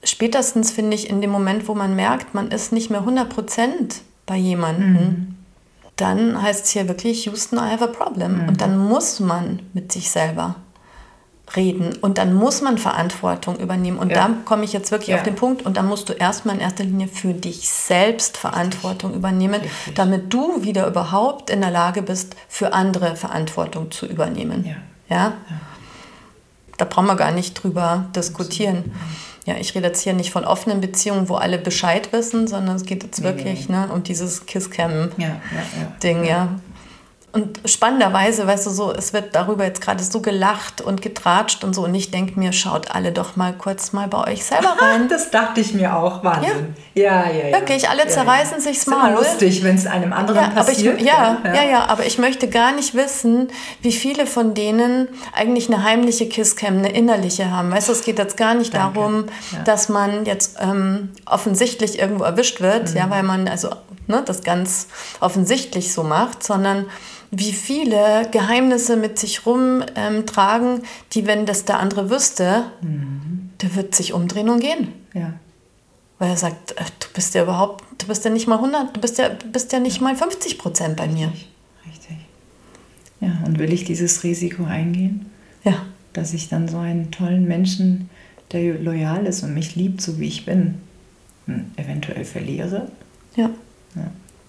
S1: spätestens, finde ich, in dem Moment, wo man merkt, man ist nicht mehr hundert Prozent bei jemandem, mhm. dann heißt es hier wirklich, Houston, I have a problem. Mhm. Und dann muss man mit sich selber reden und dann muss man Verantwortung übernehmen. Und ja. da komme ich jetzt wirklich ja. auf den Punkt und dann musst du erstmal in erster Linie für dich selbst Verantwortung Richtig. übernehmen, Richtig. damit du wieder überhaupt in der Lage bist, für andere Verantwortung zu übernehmen. Ja. Ja? ja. Da brauchen wir gar nicht drüber diskutieren. Ja, ich rede jetzt hier nicht von offenen Beziehungen, wo alle Bescheid wissen, sondern es geht jetzt nee, wirklich nee. Ne, um dieses Kiss-Cam-Ding, ja, ja, ja. ja. Und spannenderweise, weißt du, so, es wird darüber jetzt gerade so gelacht und getratscht und so. Und ich denke mir, schaut alle doch mal kurz mal bei euch selber rein.
S4: Das dachte ich mir auch, Wahnsinn. Ja, ja, ja. ja.
S1: Wirklich, alle zerreißen ja, ja. sich's Maul.
S4: Ist immer lustig, wenn es einem anderen
S1: ja,
S4: passiert.
S1: Aber ich, ja, ja, ja, ja, aber ich möchte gar nicht wissen, wie viele von denen eigentlich eine heimliche Kisscam, eine innerliche haben. Weißt du, es geht jetzt gar nicht Danke. darum, ja. dass man jetzt ähm, offensichtlich irgendwo erwischt wird, mhm. ja, weil man also ne, das ganz offensichtlich so macht, sondern wie viele Geheimnisse mit sich rumtragen, ähm, die, wenn das der andere wüsste, mhm. der wird sich umdrehen und gehen.
S4: Ja.
S1: Weil er sagt, äh, du bist ja überhaupt, du bist ja nicht mal hundert, du bist ja, bist ja nicht mal fünfzig Prozent bei mir.
S4: Richtig, richtig. Ja, und will ich dieses Risiko eingehen?
S1: Ja.
S4: Dass ich dann so einen tollen Menschen, der loyal ist und mich liebt, so wie ich bin, eventuell verliere?
S1: Ja.
S4: ja.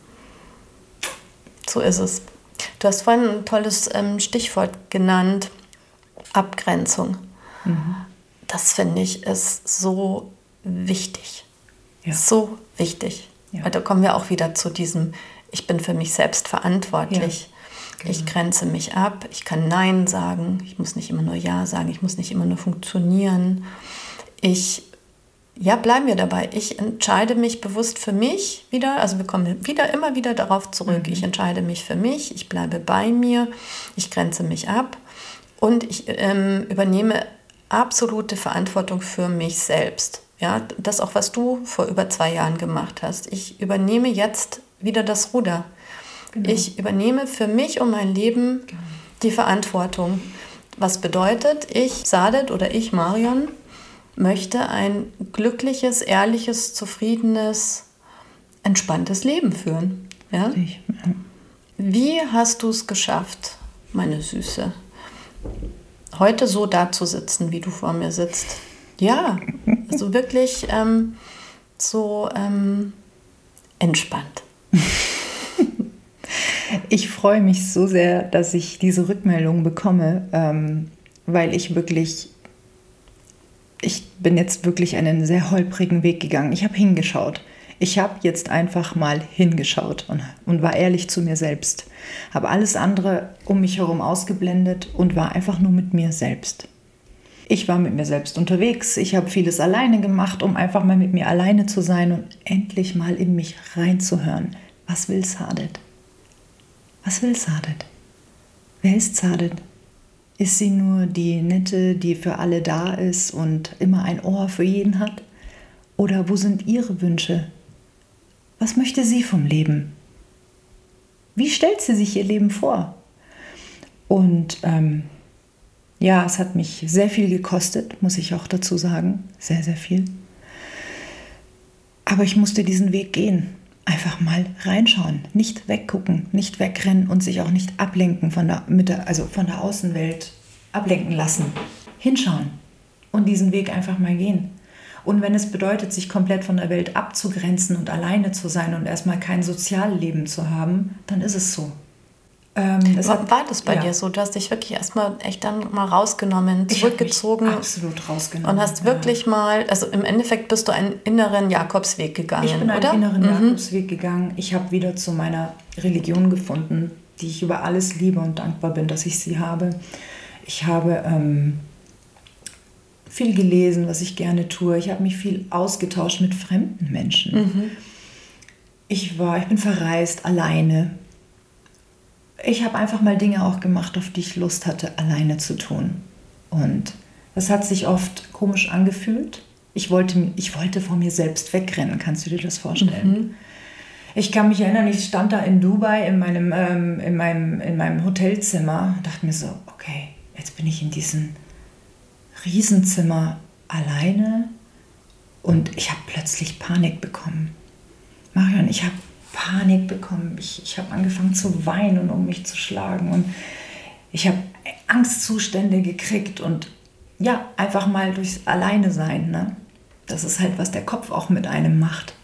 S1: So ist es. Du hast vorhin ein tolles ähm, Stichwort genannt, Abgrenzung. Mhm. Das finde ich ist so wichtig. Ja. So wichtig. Ja. Weil da kommen wir auch wieder zu diesem, ich bin für mich selbst verantwortlich. Ja. Genau. Ich grenze mich ab, ich kann Nein sagen, ich muss nicht immer nur Ja sagen, ich muss nicht immer nur funktionieren. Ich Ja, bleiben wir dabei. Ich entscheide mich bewusst für mich wieder, also wir kommen wieder immer wieder darauf zurück. Mhm. Ich entscheide mich für mich, ich bleibe bei mir, ich grenze mich ab und ich ähm, übernehme absolute Verantwortung für mich selbst. Ja, das auch, was du vor über zwei Jahren gemacht hast. Ich übernehme jetzt wieder das Ruder. Genau. Ich übernehme für mich und mein Leben genau. die Verantwortung. Was bedeutet, ich, Saadet oder ich, Marion, möchte ein glückliches, ehrliches, zufriedenes, entspanntes Leben führen. Ja? Wie hast du es geschafft, meine Süße, heute so da zu sitzen, wie du vor mir sitzt? Ja, also wirklich ähm, so ähm, entspannt.
S4: Ich freue mich so sehr, dass ich diese Rückmeldung bekomme, ähm, weil ich wirklich Ich bin jetzt wirklich einen sehr holprigen Weg gegangen. Ich habe hingeschaut. Ich habe jetzt einfach mal hingeschaut und, und war ehrlich zu mir selbst. Habe alles andere um mich herum ausgeblendet und war einfach nur mit mir selbst. Ich war mit mir selbst unterwegs. Ich habe vieles alleine gemacht, um einfach mal mit mir alleine zu sein und endlich mal in mich reinzuhören. Was will Saadet? Was will Saadet? Wer ist Saadet? Ist sie nur die Nette, die für alle da ist und immer ein Ohr für jeden hat? Oder wo sind ihre Wünsche? Was möchte sie vom Leben? Wie stellt sie sich ihr Leben vor? Und ähm, ja, es hat mich sehr viel gekostet, muss ich auch dazu sagen. Sehr, sehr viel. Aber ich musste diesen Weg gehen. Einfach mal reinschauen, nicht weggucken, nicht wegrennen und sich auch nicht ablenken von der, mit der, also von der Außenwelt ablenken lassen. Hinschauen und diesen Weg einfach mal gehen. Und wenn es bedeutet, sich komplett von der Welt abzugrenzen und alleine zu sein und erstmal kein Sozialleben zu haben, dann ist es so.
S1: Ähm, das war, war das bei ja. dir so? Du hast dich wirklich erstmal echt dann mal rausgenommen, zurückgezogen.
S4: Absolut rausgenommen.
S1: Und hast wirklich ja. mal, also im Endeffekt bist du einen inneren Jakobsweg gegangen,
S4: Ich bin
S1: oder?
S4: einen inneren
S1: mhm.
S4: Jakobsweg gegangen. Ich habe wieder zu meiner Religion gefunden, die ich über alles liebe und dankbar bin, dass ich sie habe. Ich habe ähm, viel gelesen, was ich gerne tue. Ich habe mich viel ausgetauscht mit fremden Menschen. Mhm. Ich war, ich bin verreist, alleine. Ich habe einfach mal Dinge auch gemacht, auf die ich Lust hatte, alleine zu tun. Und das hat sich oft komisch angefühlt. Ich wollte, ich wollte vor mir selbst wegrennen. Kannst du dir das vorstellen? Mhm. Ich kann mich erinnern, ich stand da in Dubai in meinem, ähm, in meinem, in meinem Hotelzimmer und dachte mir so, okay, jetzt bin ich in diesem Riesenzimmer alleine Und ich habe plötzlich Panik bekommen. Marion, ich habe Panik bekommen. Ich, ich habe angefangen zu weinen und um mich zu schlagen. Und ich habe Angstzustände gekriegt. Und ja, einfach mal durchs Alleine-Sein. Ne? Das ist halt, was der Kopf auch mit einem macht.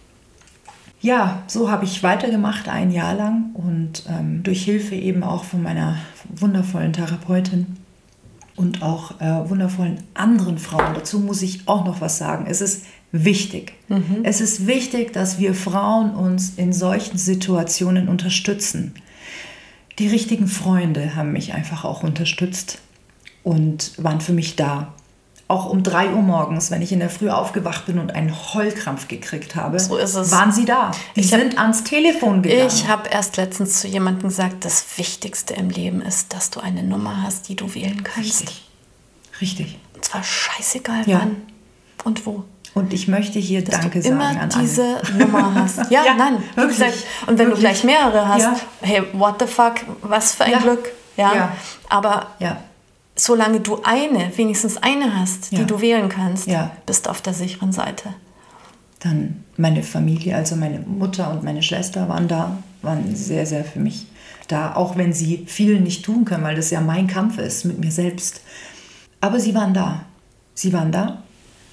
S4: Ja, so habe ich weitergemacht, ein Jahr lang. Und ähm, durch Hilfe eben auch von meiner wundervollen Therapeutin und auch äh, wundervollen anderen Frauen. Dazu muss ich auch noch was sagen. Es ist wichtig. Mhm. Es ist wichtig, dass wir Frauen uns in solchen Situationen unterstützen. Die richtigen Freunde haben mich einfach auch unterstützt und waren für mich da. Auch um drei Uhr morgens, wenn ich in der Früh aufgewacht bin und einen Heulkrampf gekriegt habe,
S1: so ist es.
S4: Waren sie da. Die ich sind hab, ans Telefon gegangen.
S1: Ich habe erst letztens zu jemandem gesagt, das Wichtigste im Leben ist, dass du eine Nummer hast, die du wählen kannst.
S4: Richtig. Richtig.
S1: Und zwar scheißegal
S4: ja.
S1: wann und wo.
S4: Und ich möchte hier
S1: dass
S4: Danke
S1: du immer
S4: sagen an
S1: diese
S4: alle.
S1: Nummer hast. Ja,
S4: ja
S1: nein.
S4: Wirklich.
S1: Gesagt, und wenn wirklich. du gleich mehrere hast,
S4: ja.
S1: hey, what the fuck, was für ein
S4: ja.
S1: Glück. Ja.
S4: ja.
S1: Aber
S4: ja.
S1: solange du eine, wenigstens eine hast, die
S4: ja.
S1: du wählen kannst,
S4: ja.
S1: bist du auf der sicheren Seite.
S4: Dann meine Familie, also meine Mutter und meine Schwester waren da, waren sehr, sehr für mich da. Auch wenn sie viel nicht tun können, weil das ja mein Kampf ist mit mir selbst. Aber sie waren da. Sie waren da.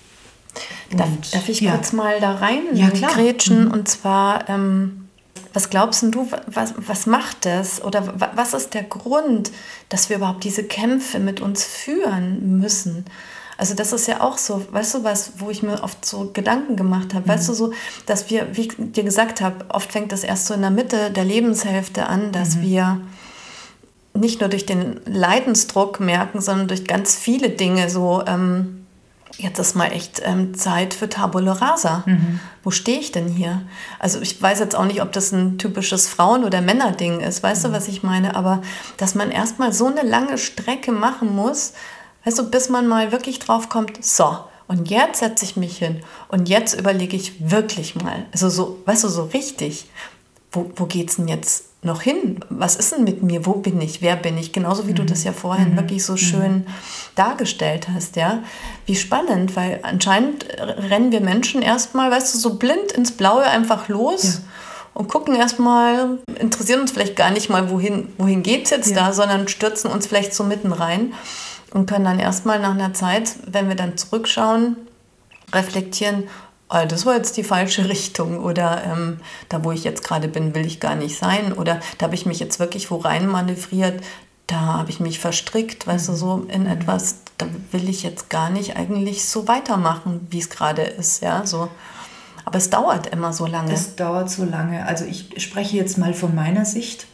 S1: Darf, darf ich
S4: ja.
S1: kurz mal da rein
S4: ja, klar.
S1: grätschen?
S4: Mhm.
S1: Und zwar, ähm, was glaubst du, was, was macht das? Oder was ist der Grund, dass wir überhaupt diese Kämpfe mit uns führen müssen? Also das ist ja auch so, weißt du was, wo ich mir oft so Gedanken gemacht habe, mhm. weißt du so, dass wir, wie ich dir gesagt habe, oft fängt das erst so in der Mitte der Lebenshälfte an, dass mhm. wir nicht nur durch den Leidensdruck merken, sondern durch ganz viele Dinge so, ähm, jetzt ist mal echt ähm, Zeit für Tabula Rasa. Mhm. Wo stehe ich denn hier? Also ich weiß jetzt auch nicht, ob das ein typisches Frauen- oder Männerding ist, weißt mhm. du, was ich meine? Aber dass man erstmal so eine lange Strecke machen muss, weißt du, bis man mal wirklich drauf kommt, so, und jetzt setze ich mich hin und jetzt überlege ich wirklich mal, also so, weißt du, so richtig, wo, wo geht's denn jetzt noch hin? Was ist denn mit mir? Wo bin ich? Wer bin ich? Genauso wie mhm. du das ja vorhin mhm. wirklich so schön mhm. dargestellt hast, ja. Wie spannend, weil anscheinend rennen wir Menschen erstmal, weißt du, so blind ins Blaue einfach los ja. und gucken erstmal, interessieren uns vielleicht gar nicht mal, wohin, wohin geht's jetzt ja. da, sondern stürzen uns vielleicht so mitten rein und können dann erstmal nach einer Zeit, wenn wir dann zurückschauen, reflektieren, oh, das war jetzt die falsche Richtung oder ähm, da, wo ich jetzt gerade bin, will ich gar nicht sein oder da habe ich mich jetzt wirklich wo rein manövriert, da habe ich mich verstrickt, weißt du, so in etwas, da will ich jetzt gar nicht eigentlich so weitermachen, wie es gerade ist, ja, so. Aber es dauert immer so lange.
S4: Es dauert so lange. Also ich spreche jetzt mal von meiner Sicht.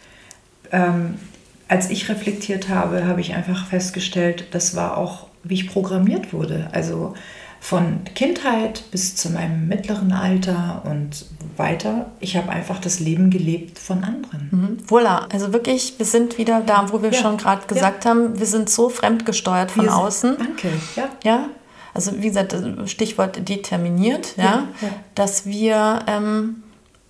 S4: Ähm, als ich reflektiert habe, habe ich einfach festgestellt, das war auch, wie ich programmiert wurde. Also von Kindheit bis zu meinem mittleren Alter und weiter. Ich habe einfach das Leben gelebt von anderen.
S1: Mhm. Voilà. Also wirklich, wir sind wieder da, wo wir ja. schon gerade gesagt ja. haben, wir sind so fremdgesteuert von wir außen.
S4: Sind, danke, ja.
S1: ja. Also wie gesagt, Stichwort determiniert, ja, ja, ja. dass wir ähm,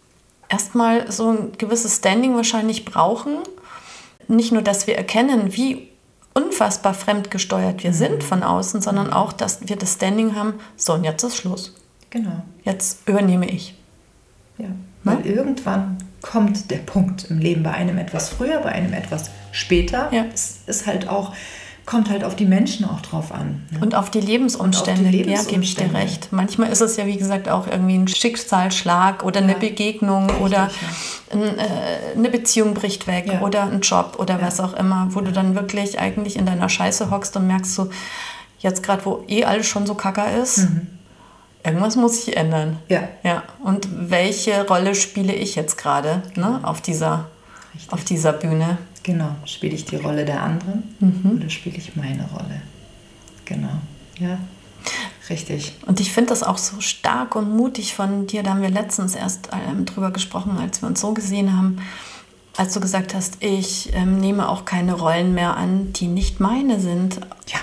S1: erstmal so ein gewisses Standing wahrscheinlich brauchen. Nicht nur, dass wir erkennen, wie unfassbar fremdgesteuert wir mhm. sind von außen, sondern auch, dass wir das Standing haben, so und jetzt ist Schluss.
S4: Genau.
S1: Jetzt übernehme ich.
S4: Ja, weil ja? irgendwann kommt der Punkt im Leben, bei einem etwas früher, bei einem etwas später. Ja. Es ist halt auch, kommt halt auf die Menschen auch drauf an. Ne?
S1: Und auf die Lebensumstände,
S4: die Lebensumstände.
S1: Ja, gebe ich dir recht. Manchmal ist es ja, wie gesagt, auch irgendwie ein Schicksalsschlag oder eine ja. Begegnung Richtig, oder ja. ein, äh, eine Beziehung bricht weg ja. oder ein Job oder ja. was auch immer, wo ja. du dann wirklich eigentlich in deiner Scheiße hockst und merkst so, jetzt gerade, wo eh alles schon so kacker ist, mhm. irgendwas muss sich ändern.
S4: Ja.
S1: Ja. Und welche Rolle spiele ich jetzt gerade ne, auf dieser, auf dieser Bühne?
S4: Genau. Spiele ich die Rolle der anderen mhm. oder spiele ich meine Rolle? Genau. Ja. Richtig.
S1: Und ich finde das auch so stark und mutig von dir. Da haben wir letztens erst ähm, drüber gesprochen, als wir uns so gesehen haben, als du gesagt hast, ich ähm, nehme auch keine Rollen mehr an, die nicht meine sind.
S4: Ja.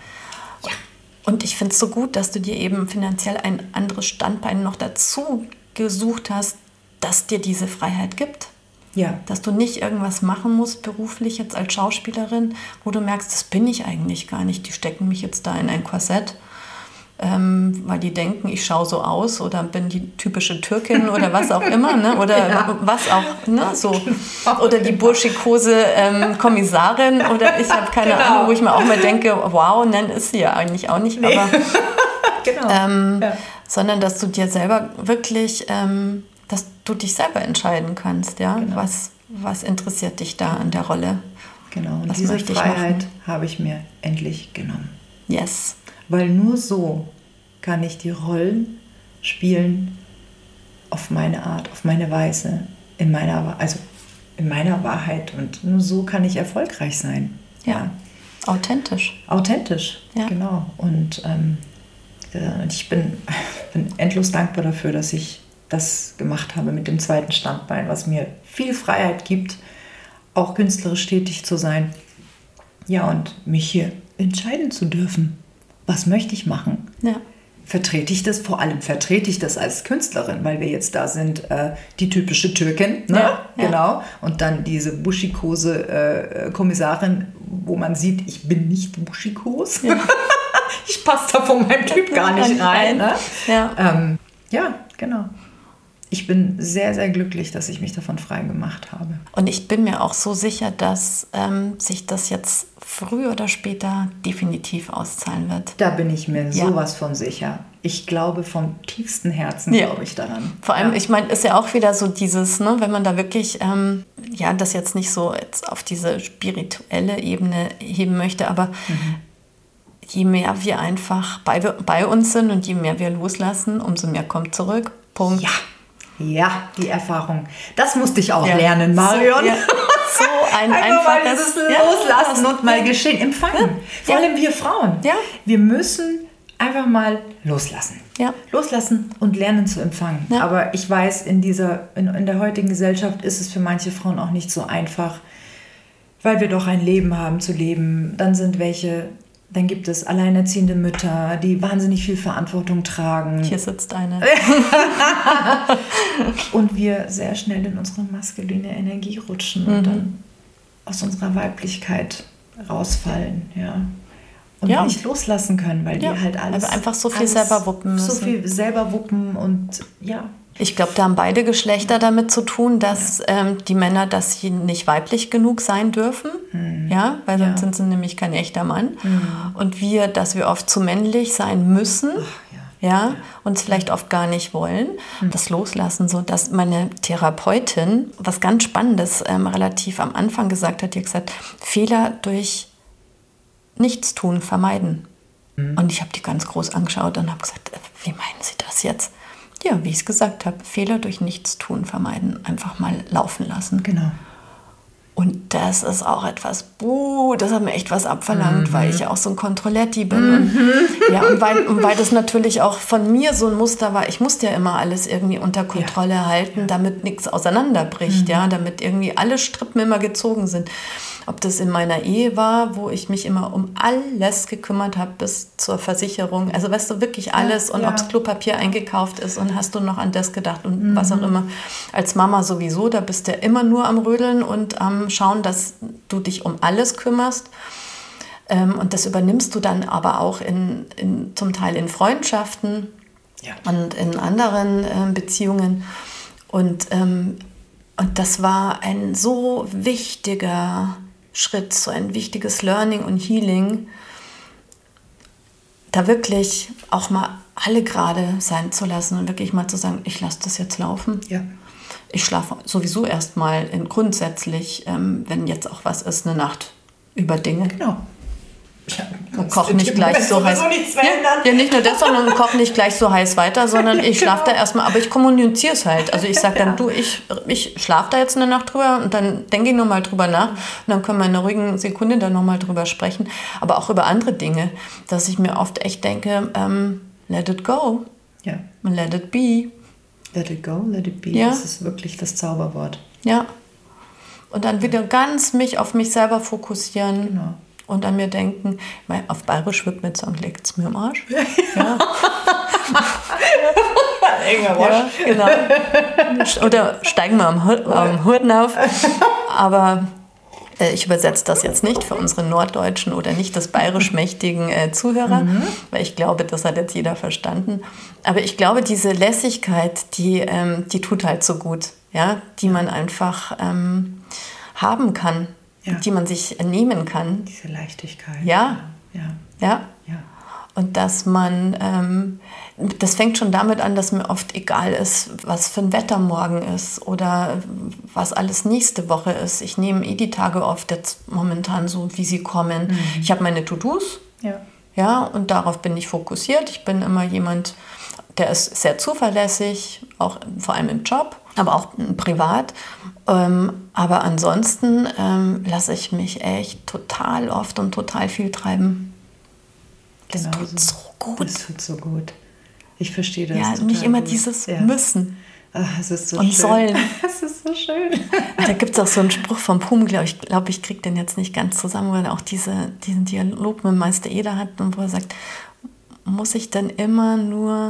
S4: Ja.
S1: Und ich finde es so gut, dass du dir eben finanziell ein anderes Standbein noch dazu gesucht hast, das dir diese Freiheit gibt.
S4: Ja.
S1: Dass du nicht irgendwas machen musst, beruflich jetzt als Schauspielerin, wo du merkst, das bin ich eigentlich gar nicht. Die stecken mich jetzt da in ein Korsett. ähm, weil die denken, ich schaue so aus oder bin die typische Türkin oder was auch immer, ne? Oder ja. was auch, ne? So. Oder die burschikose ähm, Kommissarin oder ich habe keine genau. Ahnung, wo ich mir auch mal denke, wow, nein, ist sie ja eigentlich auch nicht, nee. aber genau. ähm, ja. sondern dass du dir selber wirklich, ähm, dass du dich selber entscheiden kannst, ja, genau. was, was interessiert dich da an der Rolle.
S4: Genau, und
S1: was
S4: diese Freiheit habe ich mir endlich genommen.
S1: Yes.
S4: Weil nur so kann ich die Rollen spielen auf meine Art, auf meine Weise, in meiner, also in meiner Wahrheit. Und nur so kann ich erfolgreich sein.
S1: Ja, ja. Authentisch.
S4: Authentisch, ja. Genau. Und ähm, ich bin, bin endlos dankbar dafür, dass ich das gemacht habe mit dem zweiten Standbein, was mir viel Freiheit gibt, auch künstlerisch tätig zu sein. Ja, und mich hier entscheiden zu dürfen. Was möchte ich machen?
S1: Ja.
S4: Vertrete ich das? Vor allem vertrete ich das als Künstlerin, weil wir jetzt da sind, äh, die typische Türkin, ne? Ja, genau. Ja. Und dann diese buschikose äh, Kommissarin, wo man sieht, ich bin nicht buschikos. Ja. Ich passe da von meinem Typ gar nicht rein. Ne? Ja. Ähm, ja, genau. Ich bin sehr, sehr glücklich, dass ich mich davon frei gemacht habe.
S1: Und ich bin mir auch so sicher, dass ähm, sich das jetzt früher oder später definitiv auszahlen wird.
S4: Da bin ich mir ja. sowas von sicher. Ich glaube vom tiefsten Herzen, ja. glaube ich daran.
S1: Vor allem,
S4: ja.
S1: ich meine, ist ja auch wieder so dieses, ne, wenn man da wirklich, ähm, ja, das jetzt nicht so jetzt auf diese spirituelle Ebene heben möchte, aber mhm. je mehr wir einfach bei, bei uns sind und je mehr wir loslassen, umso mehr kommt zurück. Punkt.
S4: Ja. Ja, die Erfahrung. Das musste ich auch ja. lernen, Marion. So, ja.
S1: so ein einfaches
S4: ja, Loslassen und mal geschehen. Empfangen. Ja. Vor allem wir Frauen.
S1: Ja.
S4: Wir müssen einfach mal loslassen.
S1: Ja.
S4: Loslassen und lernen zu empfangen. Ja. Aber ich weiß, in, dieser, in, in der heutigen Gesellschaft ist es für manche Frauen auch nicht so einfach, weil wir doch ein Leben haben zu leben. Dann sind welche... Dann gibt es alleinerziehende Mütter, die wahnsinnig viel Verantwortung tragen.
S1: Hier sitzt eine.
S4: Und wir sehr schnell in unsere maskuline Energie rutschen mhm. und dann aus unserer Weiblichkeit rausfallen. Ja. Und ja. nicht loslassen können, weil ja. die halt alles...
S1: Aber einfach so viel selber wuppen müssen.
S4: So viel selber wuppen und ja...
S1: Ich glaube, da haben beide Geschlechter damit zu tun, dass ja. ähm, die Männer, dass sie nicht weiblich genug sein dürfen, mhm. ja, weil sonst ja. sind sie nämlich kein echter Mann. Mhm. Und wir, dass wir oft zu männlich sein müssen, Ach, ja. Ja, ja, uns vielleicht oft gar nicht wollen. Mhm. Das Loslassen, so dass meine Therapeutin was ganz Spannendes ähm, relativ am Anfang gesagt hat, die hat gesagt, Fehler durch Nichtstun vermeiden. Mhm. Und ich habe die ganz groß angeschaut und habe gesagt, wie meinen Sie das jetzt? Ja, wie ich es gesagt habe, Fehler durch Nichtstun vermeiden, einfach mal laufen lassen.
S4: Genau.
S1: Und das ist auch etwas, buh, das hat mir echt was abverlangt, mhm. weil ich ja auch so ein Kontrolletti bin. Mhm. Und, ja, und weil, und weil das natürlich auch von mir so ein Muster war, ich musste ja immer alles irgendwie unter Kontrolle ja. halten, damit nichts auseinanderbricht, mhm. ja, damit irgendwie alle Strippen immer gezogen sind. Ob das in meiner Ehe war, wo ich mich immer um alles gekümmert habe, bis zur Versicherung. Also weißt du, wirklich alles. Ja, und ja. ob das Klopapier eingekauft ist und hast du noch an das gedacht und mhm. was auch immer. Als Mama sowieso, da bist du ja immer nur am Rödeln und am Schauen, dass du dich um alles kümmerst. Ähm, und das übernimmst du dann aber auch in, in, zum Teil in Freundschaften ja. und in anderen äh, Beziehungen. Und, ähm, und das war ein so wichtiger Schritt, so ein wichtiges Learning und Healing, da wirklich auch mal alle gerade sein zu lassen und wirklich mal zu sagen, ich lasse das jetzt laufen.
S4: Ja.
S1: Ich schlafe sowieso erstmal grundsätzlich, ähm, wenn jetzt auch was ist, eine Nacht über Dinge.
S4: Genau.
S1: Ja, und koch nicht gleich so heiß. Ja, ja, nicht nur das, sondern koch nicht gleich so heiß weiter, sondern ich schlafe da erstmal, aber ich kommuniziere es halt. Also ich sage dann, ja. du, ich, ich schlafe da jetzt eine Nacht drüber und dann denke ich nur mal drüber nach und dann können wir in einer ruhigen Sekunde dann nochmal drüber sprechen. Aber auch über andere Dinge, dass ich mir oft echt denke, ähm, let it go.
S4: Ja.
S1: Und let it be.
S4: Let it go, let it be.
S1: Ja.
S4: Das ist wirklich das Zauberwort.
S1: Ja. Und dann wieder ganz mich auf mich selber fokussieren.
S4: Genau.
S1: Und an mir denken, auf Bayerisch wird mir jetzt sagen, legt's mir am Arsch. Ja. ja, genau. Oder steigen wir am, Hur- am Hurden auf. Aber Ich übersetze das jetzt nicht für unsere norddeutschen oder nicht das bayerisch-mächtigen äh, Zuhörer, mhm. weil ich glaube, das hat jetzt jeder verstanden. Aber ich glaube, diese Lässigkeit, die, ähm, die tut halt so gut, ja? Die man einfach ähm, haben kann, ja. die man sich nehmen kann.
S4: Diese Leichtigkeit.
S1: Ja,
S4: ja.
S1: ja.
S4: ja.
S1: Und dass man, ähm, das fängt schon damit an, dass mir oft egal ist, was für ein Wetter morgen ist oder was alles nächste Woche ist. Ich nehme eh die Tage oft jetzt momentan so, wie sie kommen. Mhm. Ich habe meine To-Dos,
S4: ja.
S1: ja, und darauf bin ich fokussiert. Ich bin immer jemand, der ist sehr zuverlässig, auch vor allem im Job, aber auch privat. Ähm, aber ansonsten ähm, lasse ich mich echt total oft und total viel treiben. Das
S4: genau
S1: tut so gut.
S4: Das tut so gut. Ich verstehe das.
S1: Ja,
S4: total
S1: nicht immer
S4: gut.
S1: dieses
S4: ja.
S1: Müssen.
S4: Ach, es ist so
S1: und
S4: schön.
S1: Sollen.
S4: Es ist so schön.
S1: Da gibt es auch so einen Spruch vom Pum, glaube ich, glaube ich, kriege den jetzt nicht ganz zusammen, weil er auch diese, diesen Dialog mit Meister Eder hat, und wo er sagt, muss ich denn immer nur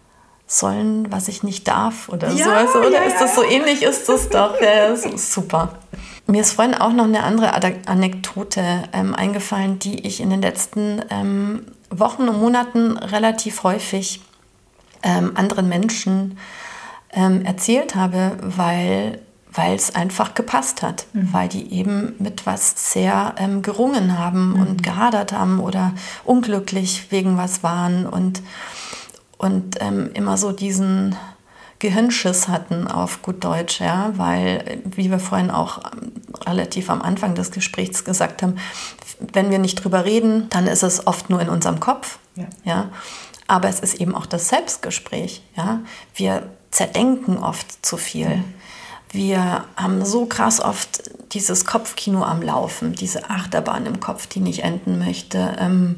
S1: sollen, was ich nicht darf oder
S4: ja,
S1: so? Also, oder
S4: ja,
S1: ist das so ähnlich? Ist das doch? Ja, das ist super. Mir ist vorhin auch noch eine andere Anekdote ähm, eingefallen, die ich in den letzten ähm, Wochen und Monaten relativ häufig ähm, anderen Menschen ähm, erzählt habe, weil weil es einfach gepasst hat, mhm. weil die eben mit was sehr ähm, gerungen haben mhm. und gehadert haben oder unglücklich wegen was waren und, und ähm, immer so diesen Gehirnschiss hatten auf gut Deutsch, ja, weil, wie wir vorhin auch relativ am Anfang des Gesprächs gesagt haben, wenn wir nicht drüber reden, dann ist es oft nur in unserem Kopf,
S4: ja.
S1: Ja, aber es ist eben auch das Selbstgespräch, ja, wir zerdenken oft zu viel, mhm. wir haben so krass oft dieses Kopfkino am Laufen, diese Achterbahn im Kopf, die nicht enden möchte,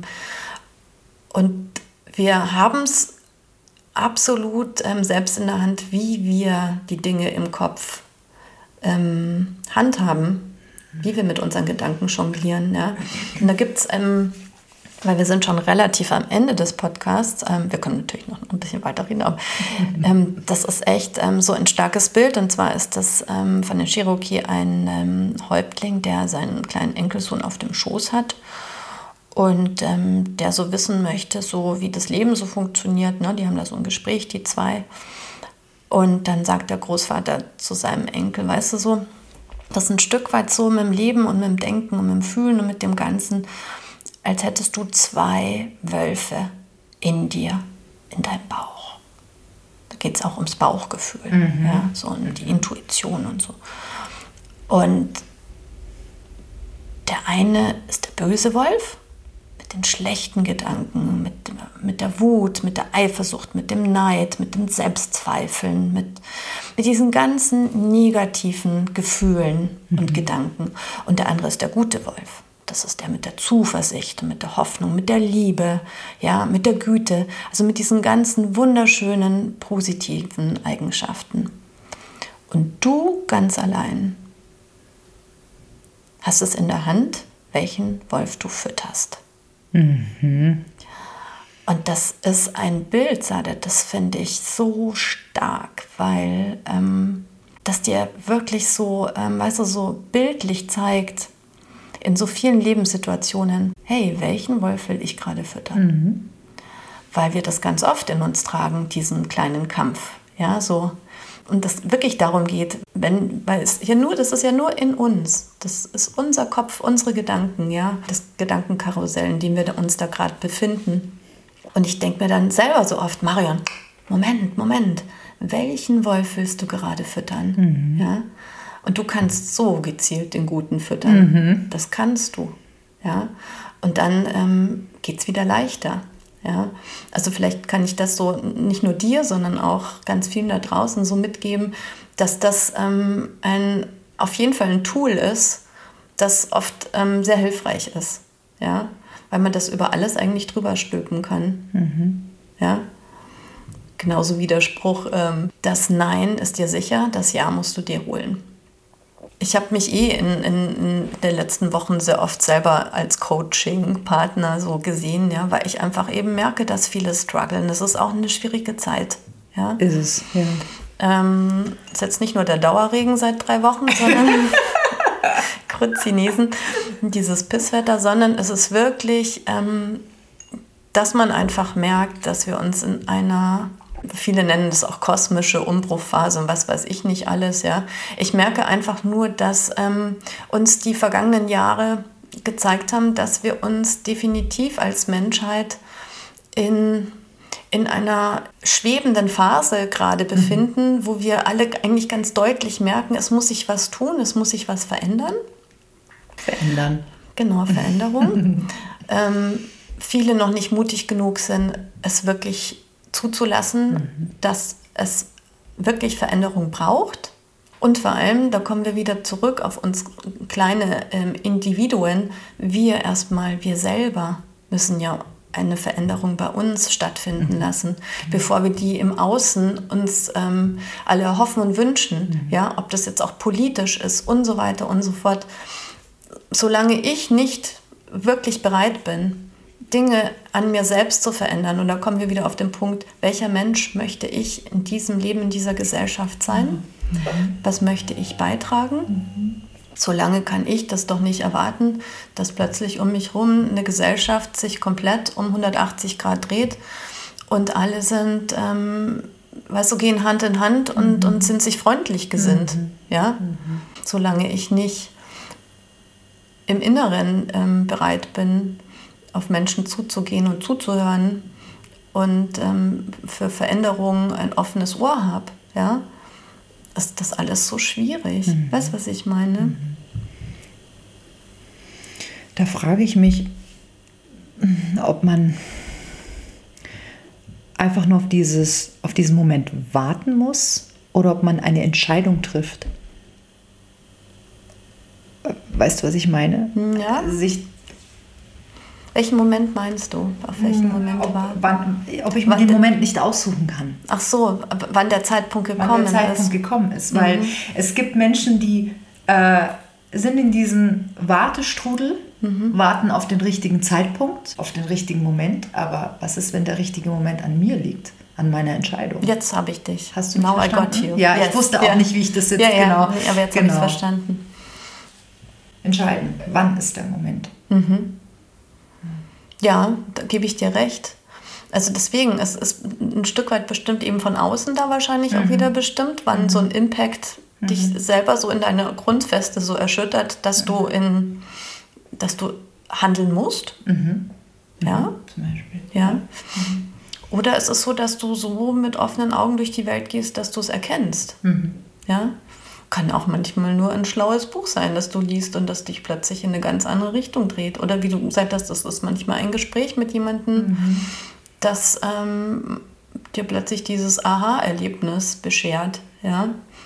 S1: und wir haben es absolut ähm, selbst in der Hand, wie wir die Dinge im Kopf ähm, handhaben, wie wir mit unseren Gedanken jonglieren. Ja? Und da gibt es, ähm, weil wir sind schon relativ am Ende des Podcasts, ähm, wir können natürlich noch ein bisschen weiterreden, aber ähm, das ist echt ähm, so ein starkes Bild. Und zwar ist das ähm, von den Cherokee ein ähm, Häuptling, der seinen kleinen Enkelsohn auf dem Schoß hat. Und ähm, der so wissen möchte, so wie das Leben so funktioniert. Ne? Die haben da so ein Gespräch, die zwei. Und dann sagt der Großvater zu seinem Enkel, weißt du so, das ist ein Stück weit so mit dem Leben und mit dem Denken und mit dem Fühlen und mit dem Ganzen, als hättest du zwei Wölfe in dir, in deinem Bauch. Da geht es auch ums Bauchgefühl, mhm. ja? So um die Intuition und so. Und der eine ist der böse Wolf, den schlechten Gedanken, mit, mit der Wut, mit der Eifersucht, mit dem Neid, mit dem Selbstzweifeln, mit, mit diesen ganzen negativen Gefühlen mhm. und Gedanken. Und der andere ist der gute Wolf. Das ist der mit der Zuversicht, mit der Hoffnung, mit der Liebe, ja, mit der Güte, also mit diesen ganzen wunderschönen, positiven Eigenschaften. Und du ganz allein hast es in der Hand, welchen Wolf du fütterst. Mhm. Und das ist ein Bild, Sade, das finde ich so stark, weil ähm, das dir wirklich so, ähm, weißt du, so bildlich zeigt, in so vielen Lebenssituationen, hey, welchen Wolf will ich gerade füttern? Mhm. Weil wir das ganz oft in uns tragen, diesen kleinen Kampf, ja, so. Und das wirklich darum geht, wenn, weil es ja nur, das ist ja nur in uns. Das ist unser Kopf, unsere Gedanken, ja, das Gedankenkarussell, in dem wir uns da gerade befinden. Und ich denke mir dann selber so oft, Marion, Moment, Moment, welchen Wolf willst du gerade füttern? Mhm. Ja? Und du kannst so gezielt den Guten füttern. Mhm. Das kannst du. Ja? Und dann ähm, geht es wieder leichter. Ja, also vielleicht kann ich das so nicht nur dir, sondern auch ganz vielen da draußen so mitgeben, dass das ähm, ein, auf jeden Fall ein Tool ist, das oft ähm, sehr hilfreich ist, ja, weil man das über alles eigentlich drüber stülpen kann. Mhm. Ja? Genauso wie der Spruch, ähm, das Nein ist dir sicher, das Ja musst du dir holen. Ich habe mich eh in, in, in den letzten Wochen sehr oft selber als Coaching-Partner so gesehen, ja, weil ich einfach eben merke, dass viele strugglen. Das ist auch eine schwierige Zeit. Ja.
S4: Ist es, ja.
S1: Ähm, ist jetzt nicht nur der Dauerregen seit drei Wochen, sondern kurz Chinesen, dieses Pisswetter, sondern es ist wirklich, ähm, dass man einfach merkt, dass wir uns in einer, viele nennen das auch kosmische Umbruchphase und was weiß ich nicht alles, ja. Ich merke einfach nur, dass ähm, uns die vergangenen Jahre gezeigt haben, dass wir uns definitiv als Menschheit in, in einer schwebenden Phase gerade befinden, mhm. wo wir alle eigentlich ganz deutlich merken, es muss sich was tun, es muss sich was verändern.
S4: Verändern.
S1: Genau, Veränderung. ähm, viele noch nicht mutig genug sind, es wirklich zuzulassen, mhm. dass es wirklich Veränderung braucht. Und vor allem, da kommen wir wieder zurück auf uns kleine ähm, Individuen. Wir erstmal, wir selber müssen ja eine Veränderung bei uns stattfinden mhm. lassen, bevor wir die im Außen uns ähm, alle erhoffen und wünschen. Mhm. Ja, ob das jetzt auch politisch ist und so weiter und so fort. Solange ich nicht wirklich bereit bin, Dinge an mir selbst zu verändern, und da kommen wir wieder auf den Punkt, welcher Mensch möchte ich in diesem Leben, in dieser Gesellschaft sein? Mhm. Was möchte ich beitragen? Mhm. Solange kann ich das doch nicht erwarten, dass plötzlich um mich herum eine Gesellschaft sich komplett um hundertachtzig Grad dreht und alle sind, ähm, weißt du, gehen Hand in Hand und, mhm. und sind sich freundlich gesinnt. Mhm. Ja? Mhm. Solange ich nicht im Inneren ähm, bereit bin, auf Menschen zuzugehen und zuzuhören und ähm, für Veränderungen ein offenes Ohr habe, ja, ist das alles so schwierig. Mhm. Weißt du, was ich meine? Mhm.
S4: Da frage ich mich, ob man einfach nur auf, dieses, auf diesen Moment warten muss oder ob man eine Entscheidung trifft. Weißt du, was ich meine?
S1: Ja.
S4: Sich
S1: Welchen Moment meinst du? Auf welchen Moment
S4: ob,
S1: war?
S4: Wann, ob ich mir den Moment nicht aussuchen kann.
S1: Ach so, wann der Zeitpunkt gekommen ist.
S4: Wann der Zeitpunkt ist. gekommen ist. Weil mhm. es gibt Menschen, die äh, sind in diesem Wartestrudel, mhm. warten auf den richtigen Zeitpunkt, auf den richtigen Moment. Aber was ist, wenn der richtige Moment an mir liegt? An meiner Entscheidung?
S1: Jetzt habe ich dich.
S4: Hast du mich
S1: Now
S4: verstanden?
S1: I got you.
S4: Ja,
S1: yes.
S4: ich wusste auch
S1: ja.
S4: nicht, wie ich das jetzt
S1: ja, ja.
S4: genau...
S1: Nee, aber jetzt
S4: genau.
S1: habe ich es verstanden.
S4: Entscheiden. Wann ist der Moment?
S1: Mhm. Ja, da gebe ich dir recht. Also deswegen, es ist ein Stück weit bestimmt eben von außen da wahrscheinlich mhm. auch wieder bestimmt, wann mhm. so ein Impact mhm. dich selber so in deine Grundfeste so erschüttert, dass mhm. du in, dass du handeln musst. Mhm. Ja.
S4: Zum Beispiel.
S1: Ja. Mhm. Oder es ist so, dass du so mit offenen Augen durch die Welt gehst, dass du es erkennst. Mhm. Ja. Kann auch manchmal nur ein schlaues Buch sein, das du liest und das dich plötzlich in eine ganz andere Richtung dreht. Oder wie du gesagt hast, das ist manchmal ein Gespräch mit jemandem, mhm. das ähm, dir plötzlich dieses Aha-Erlebnis beschert. Ja?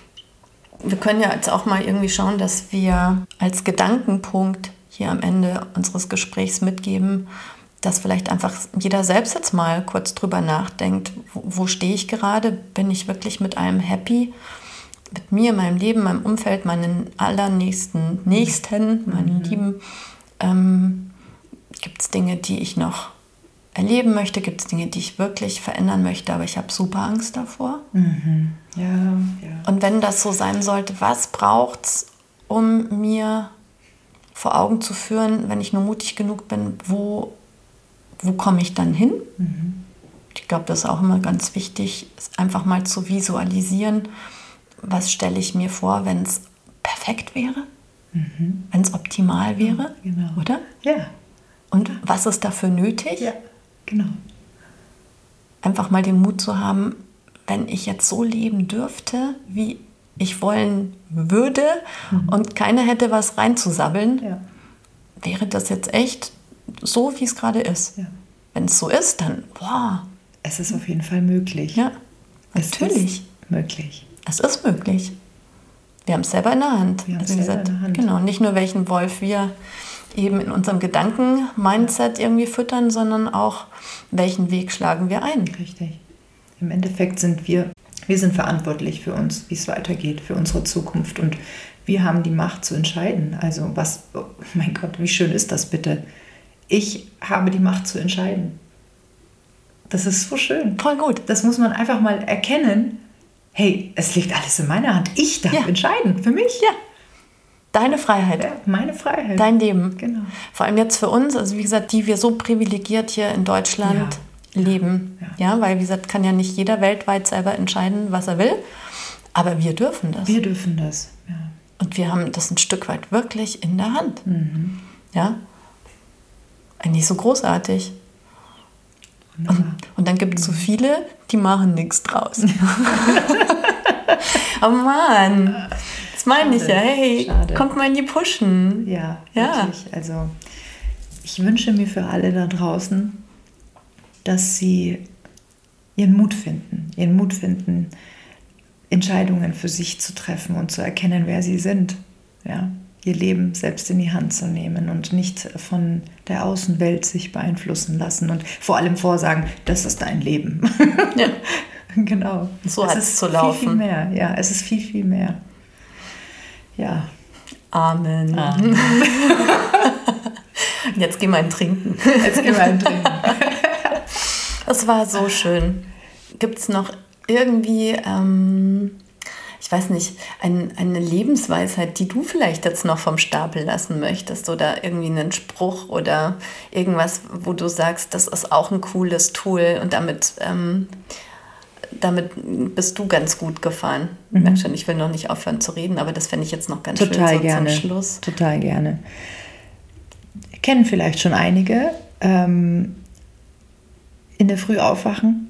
S1: Wir können ja jetzt auch mal irgendwie schauen, dass wir als Gedankenpunkt hier am Ende unseres Gesprächs mitgeben, dass vielleicht einfach jeder selbst jetzt mal kurz drüber nachdenkt, wo, wo stehe ich gerade? Bin ich wirklich mit allem happy? Mit mir, meinem Leben, meinem Umfeld, meinen allernächsten Nächsten, meinen mhm. Lieben. Ähm, gibt es Dinge, die ich noch erleben möchte? Gibt es Dinge, die ich wirklich verändern möchte? Aber ich habe super Angst davor.
S4: Mhm. Ja, ja.
S1: Und wenn das so sein sollte, was braucht es, um mir vor Augen zu führen, wenn ich nur mutig genug bin, wo, wo komme ich dann hin? Mhm. Ich glaube, das ist auch immer ganz wichtig, ist einfach mal zu visualisieren, was stelle ich mir vor, wenn es perfekt wäre, mhm. wenn es optimal wäre,
S4: genau.
S1: oder?
S4: Ja.
S1: Und was ist dafür nötig?
S4: Ja, genau.
S1: Einfach mal den Mut zu haben, wenn ich jetzt so leben dürfte, wie ich wollen würde mhm. und keiner hätte was reinzusabbeln, ja. wäre das jetzt echt so, wie es gerade ist. Ja. Wenn es so ist, dann wow.
S4: Es ist auf jeden Fall möglich.
S1: Ja, natürlich.
S4: Es ist möglich.
S1: Es ist möglich. Wir haben es selber in der Hand.
S4: Wir haben
S1: also
S4: es selber
S1: gesagt,
S4: in der Hand.
S1: Genau, nicht nur welchen Wolf wir eben in unserem Gedanken-Mindset irgendwie füttern, sondern auch welchen Weg schlagen wir ein.
S4: Richtig. Im Endeffekt sind wir, wir sind verantwortlich für uns, wie es weitergeht, für unsere Zukunft und wir haben die Macht zu entscheiden. Also was, oh mein Gott, wie schön ist das bitte? Ich habe die Macht zu entscheiden. Das ist so schön.
S1: Voll gut.
S4: Das muss man einfach mal erkennen. Hey, es liegt alles in meiner Hand. Ich darf ja. entscheiden, für mich.
S1: Ja, Deine Freiheit.
S4: Ja, meine Freiheit.
S1: Dein Leben.
S4: Genau.
S1: Vor allem jetzt für uns, also wie gesagt, die wir so privilegiert hier in Deutschland ja. leben. Ja. ja, weil wie gesagt, kann ja nicht jeder weltweit selber entscheiden, was er will. Aber wir dürfen das.
S4: Wir dürfen das, ja.
S1: Und wir haben das ein Stück weit wirklich in der Hand.
S4: Mhm.
S1: Ja. Eigentlich so großartig. Und, und dann gibt es so viele, die machen nichts draus. Oh Mann, das meine ich ja. Hey, Schade. Kommt mal in die Pushen.
S4: Ja, ja, wirklich. Also ich wünsche mir für alle da draußen, dass sie ihren Mut finden, ihren Mut finden, Entscheidungen für sich zu treffen und zu erkennen, wer sie sind. Ja, ihr Leben selbst in die Hand zu nehmen und nicht von der Außenwelt sich beeinflussen lassen und vor allem vorsagen, das ist dein Leben.
S1: Ja.
S4: Genau.
S1: So hat es zu laufen.
S4: Viel, viel mehr. Ja, es ist viel, viel mehr. Ja.
S1: Amen. Amen. Jetzt geh mal ein Trinken.
S4: Jetzt geh mal ein Trinken.
S1: Es war so schön. Gibt es noch irgendwie, ähm, ich weiß nicht, ein, eine Lebensweisheit, die du vielleicht jetzt noch vom Stapel lassen möchtest oder irgendwie einen Spruch oder irgendwas, wo du sagst, das ist auch ein cooles Tool und damit, ähm, damit bist du ganz gut gefahren. Mhm. Merk schon, ich will noch nicht aufhören zu reden, aber das fände ich jetzt noch ganz
S4: Total
S1: schön so
S4: gerne.
S1: zum Schluss.
S4: Total gerne. Kennen vielleicht schon einige. Ähm, in der Früh aufwachen,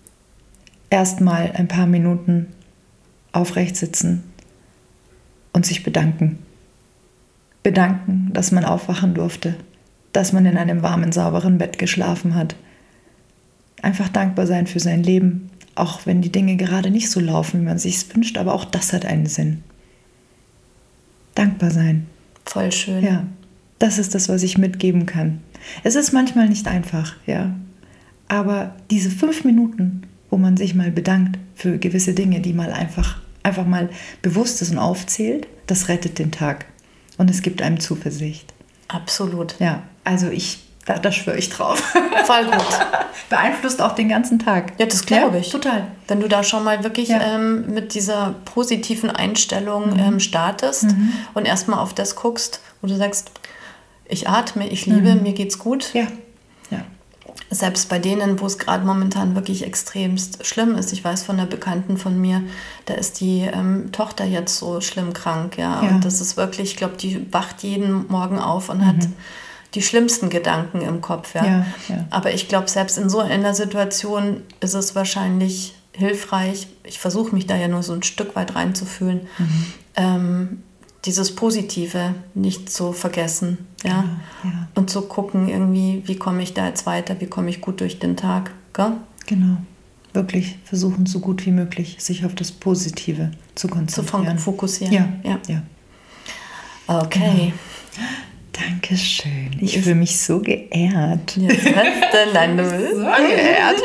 S4: erstmal ein paar Minuten aufrecht sitzen und sich bedanken. Bedanken, dass man aufwachen durfte, dass man in einem warmen, sauberen Bett geschlafen hat. Einfach dankbar sein für sein Leben, auch wenn die Dinge gerade nicht so laufen, wie man sich wünscht, aber auch das hat einen Sinn. Dankbar sein.
S1: Voll schön.
S4: Ja, das ist das, was ich mitgeben kann. Es ist manchmal nicht einfach, ja, aber diese fünf Minuten, wo man sich mal bedankt für gewisse Dinge, die mal einfach, einfach mal bewusst ist und aufzählt, das rettet den Tag. Und es gibt einem Zuversicht.
S1: Absolut.
S4: Ja, also ich, da, da schwöre ich drauf.
S1: Voll gut.
S4: Beeinflusst auch den ganzen Tag.
S1: Ja, das glaube ich.
S4: Ja, total.
S1: Wenn du da schon mal wirklich
S4: ja.
S1: ähm, mit dieser positiven Einstellung
S4: mhm.
S1: ähm, startest mhm. und erstmal auf das guckst, wo du sagst, ich atme, ich liebe, mhm. mir geht's gut.
S4: Ja. Ja.
S1: Selbst bei denen, wo es gerade momentan wirklich extremst schlimm ist. Ich weiß von einer Bekannten von mir, da ist die ähm, Tochter jetzt so schlimm krank. Ja?
S4: Ja.
S1: Und das ist wirklich, ich glaube, die wacht jeden Morgen auf und mhm. hat die schlimmsten Gedanken im Kopf. Ja?
S4: Ja, ja.
S1: Aber ich glaube, selbst in so einer Situation ist es wahrscheinlich hilfreich. Ich versuche mich da ja nur so ein Stück weit reinzufühlen. Mhm. Ähm, dieses Positive nicht zu vergessen, ja?
S4: Ja, ja.
S1: Und zu gucken irgendwie, wie komme ich da jetzt weiter, wie komme ich gut durch den Tag, gell?
S4: Genau, wirklich versuchen, so gut wie möglich sich auf das Positive zu konzentrieren.
S1: Zu fokussieren.
S4: Ja,
S1: ja.
S4: ja.
S1: Okay.
S4: Genau. Dankeschön. Ich fühle mich so geehrt.
S1: Ja, was denn? Nein, du bist
S4: so geehrt.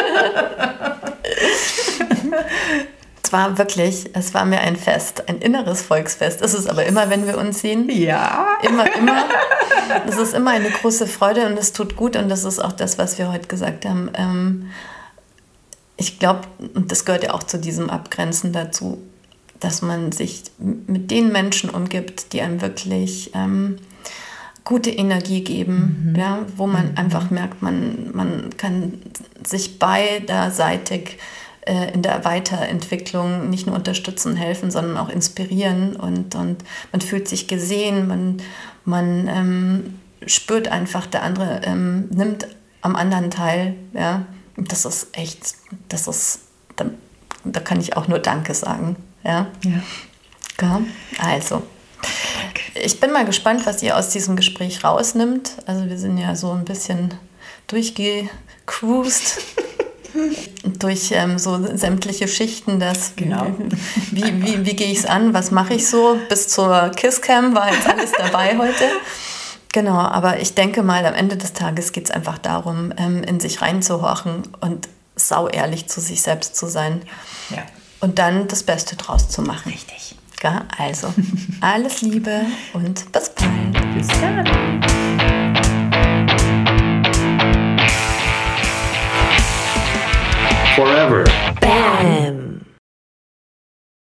S1: Es war wirklich, es war mir ein Fest, ein inneres Volksfest. Es ist aber immer, wenn wir uns sehen.
S4: Ja.
S1: Immer, immer. Es ist immer eine große Freude und es tut gut und das ist auch das, was wir heute gesagt haben. Ähm, ich glaube, und das gehört ja auch zu diesem Abgrenzen dazu, dass man sich mit den Menschen umgibt, die einem wirklich ähm, gute Energie geben, mhm. ja, wo man mhm. einfach merkt, man, man kann sich beiderseitig in der Weiterentwicklung nicht nur unterstützen, helfen, sondern auch inspirieren und, und man fühlt sich gesehen, man, man ähm, spürt einfach, der andere ähm, nimmt am anderen teil, ja, und das ist echt, das ist, da, da kann ich auch nur Danke sagen, ja.
S4: Ja.
S1: Ja, also, ich bin mal gespannt, was ihr aus diesem Gespräch rausnimmt, also wir sind ja so ein bisschen durchgecruised, durch ähm, so sämtliche Schichten, das
S4: genau.
S1: wie, wie, wie, wie gehe ich es an, was mache ich so, bis zur Kisscam war jetzt alles dabei heute. Genau, aber ich denke mal, am Ende des Tages geht es einfach darum, ähm, in sich reinzuhorchen und sau ehrlich zu sich selbst zu sein.
S4: Ja.
S1: Und dann das Beste draus zu machen.
S4: Richtig.
S1: Ja, also, alles Liebe und bis bald.
S4: Bis dann.
S2: Forever.
S3: Bam.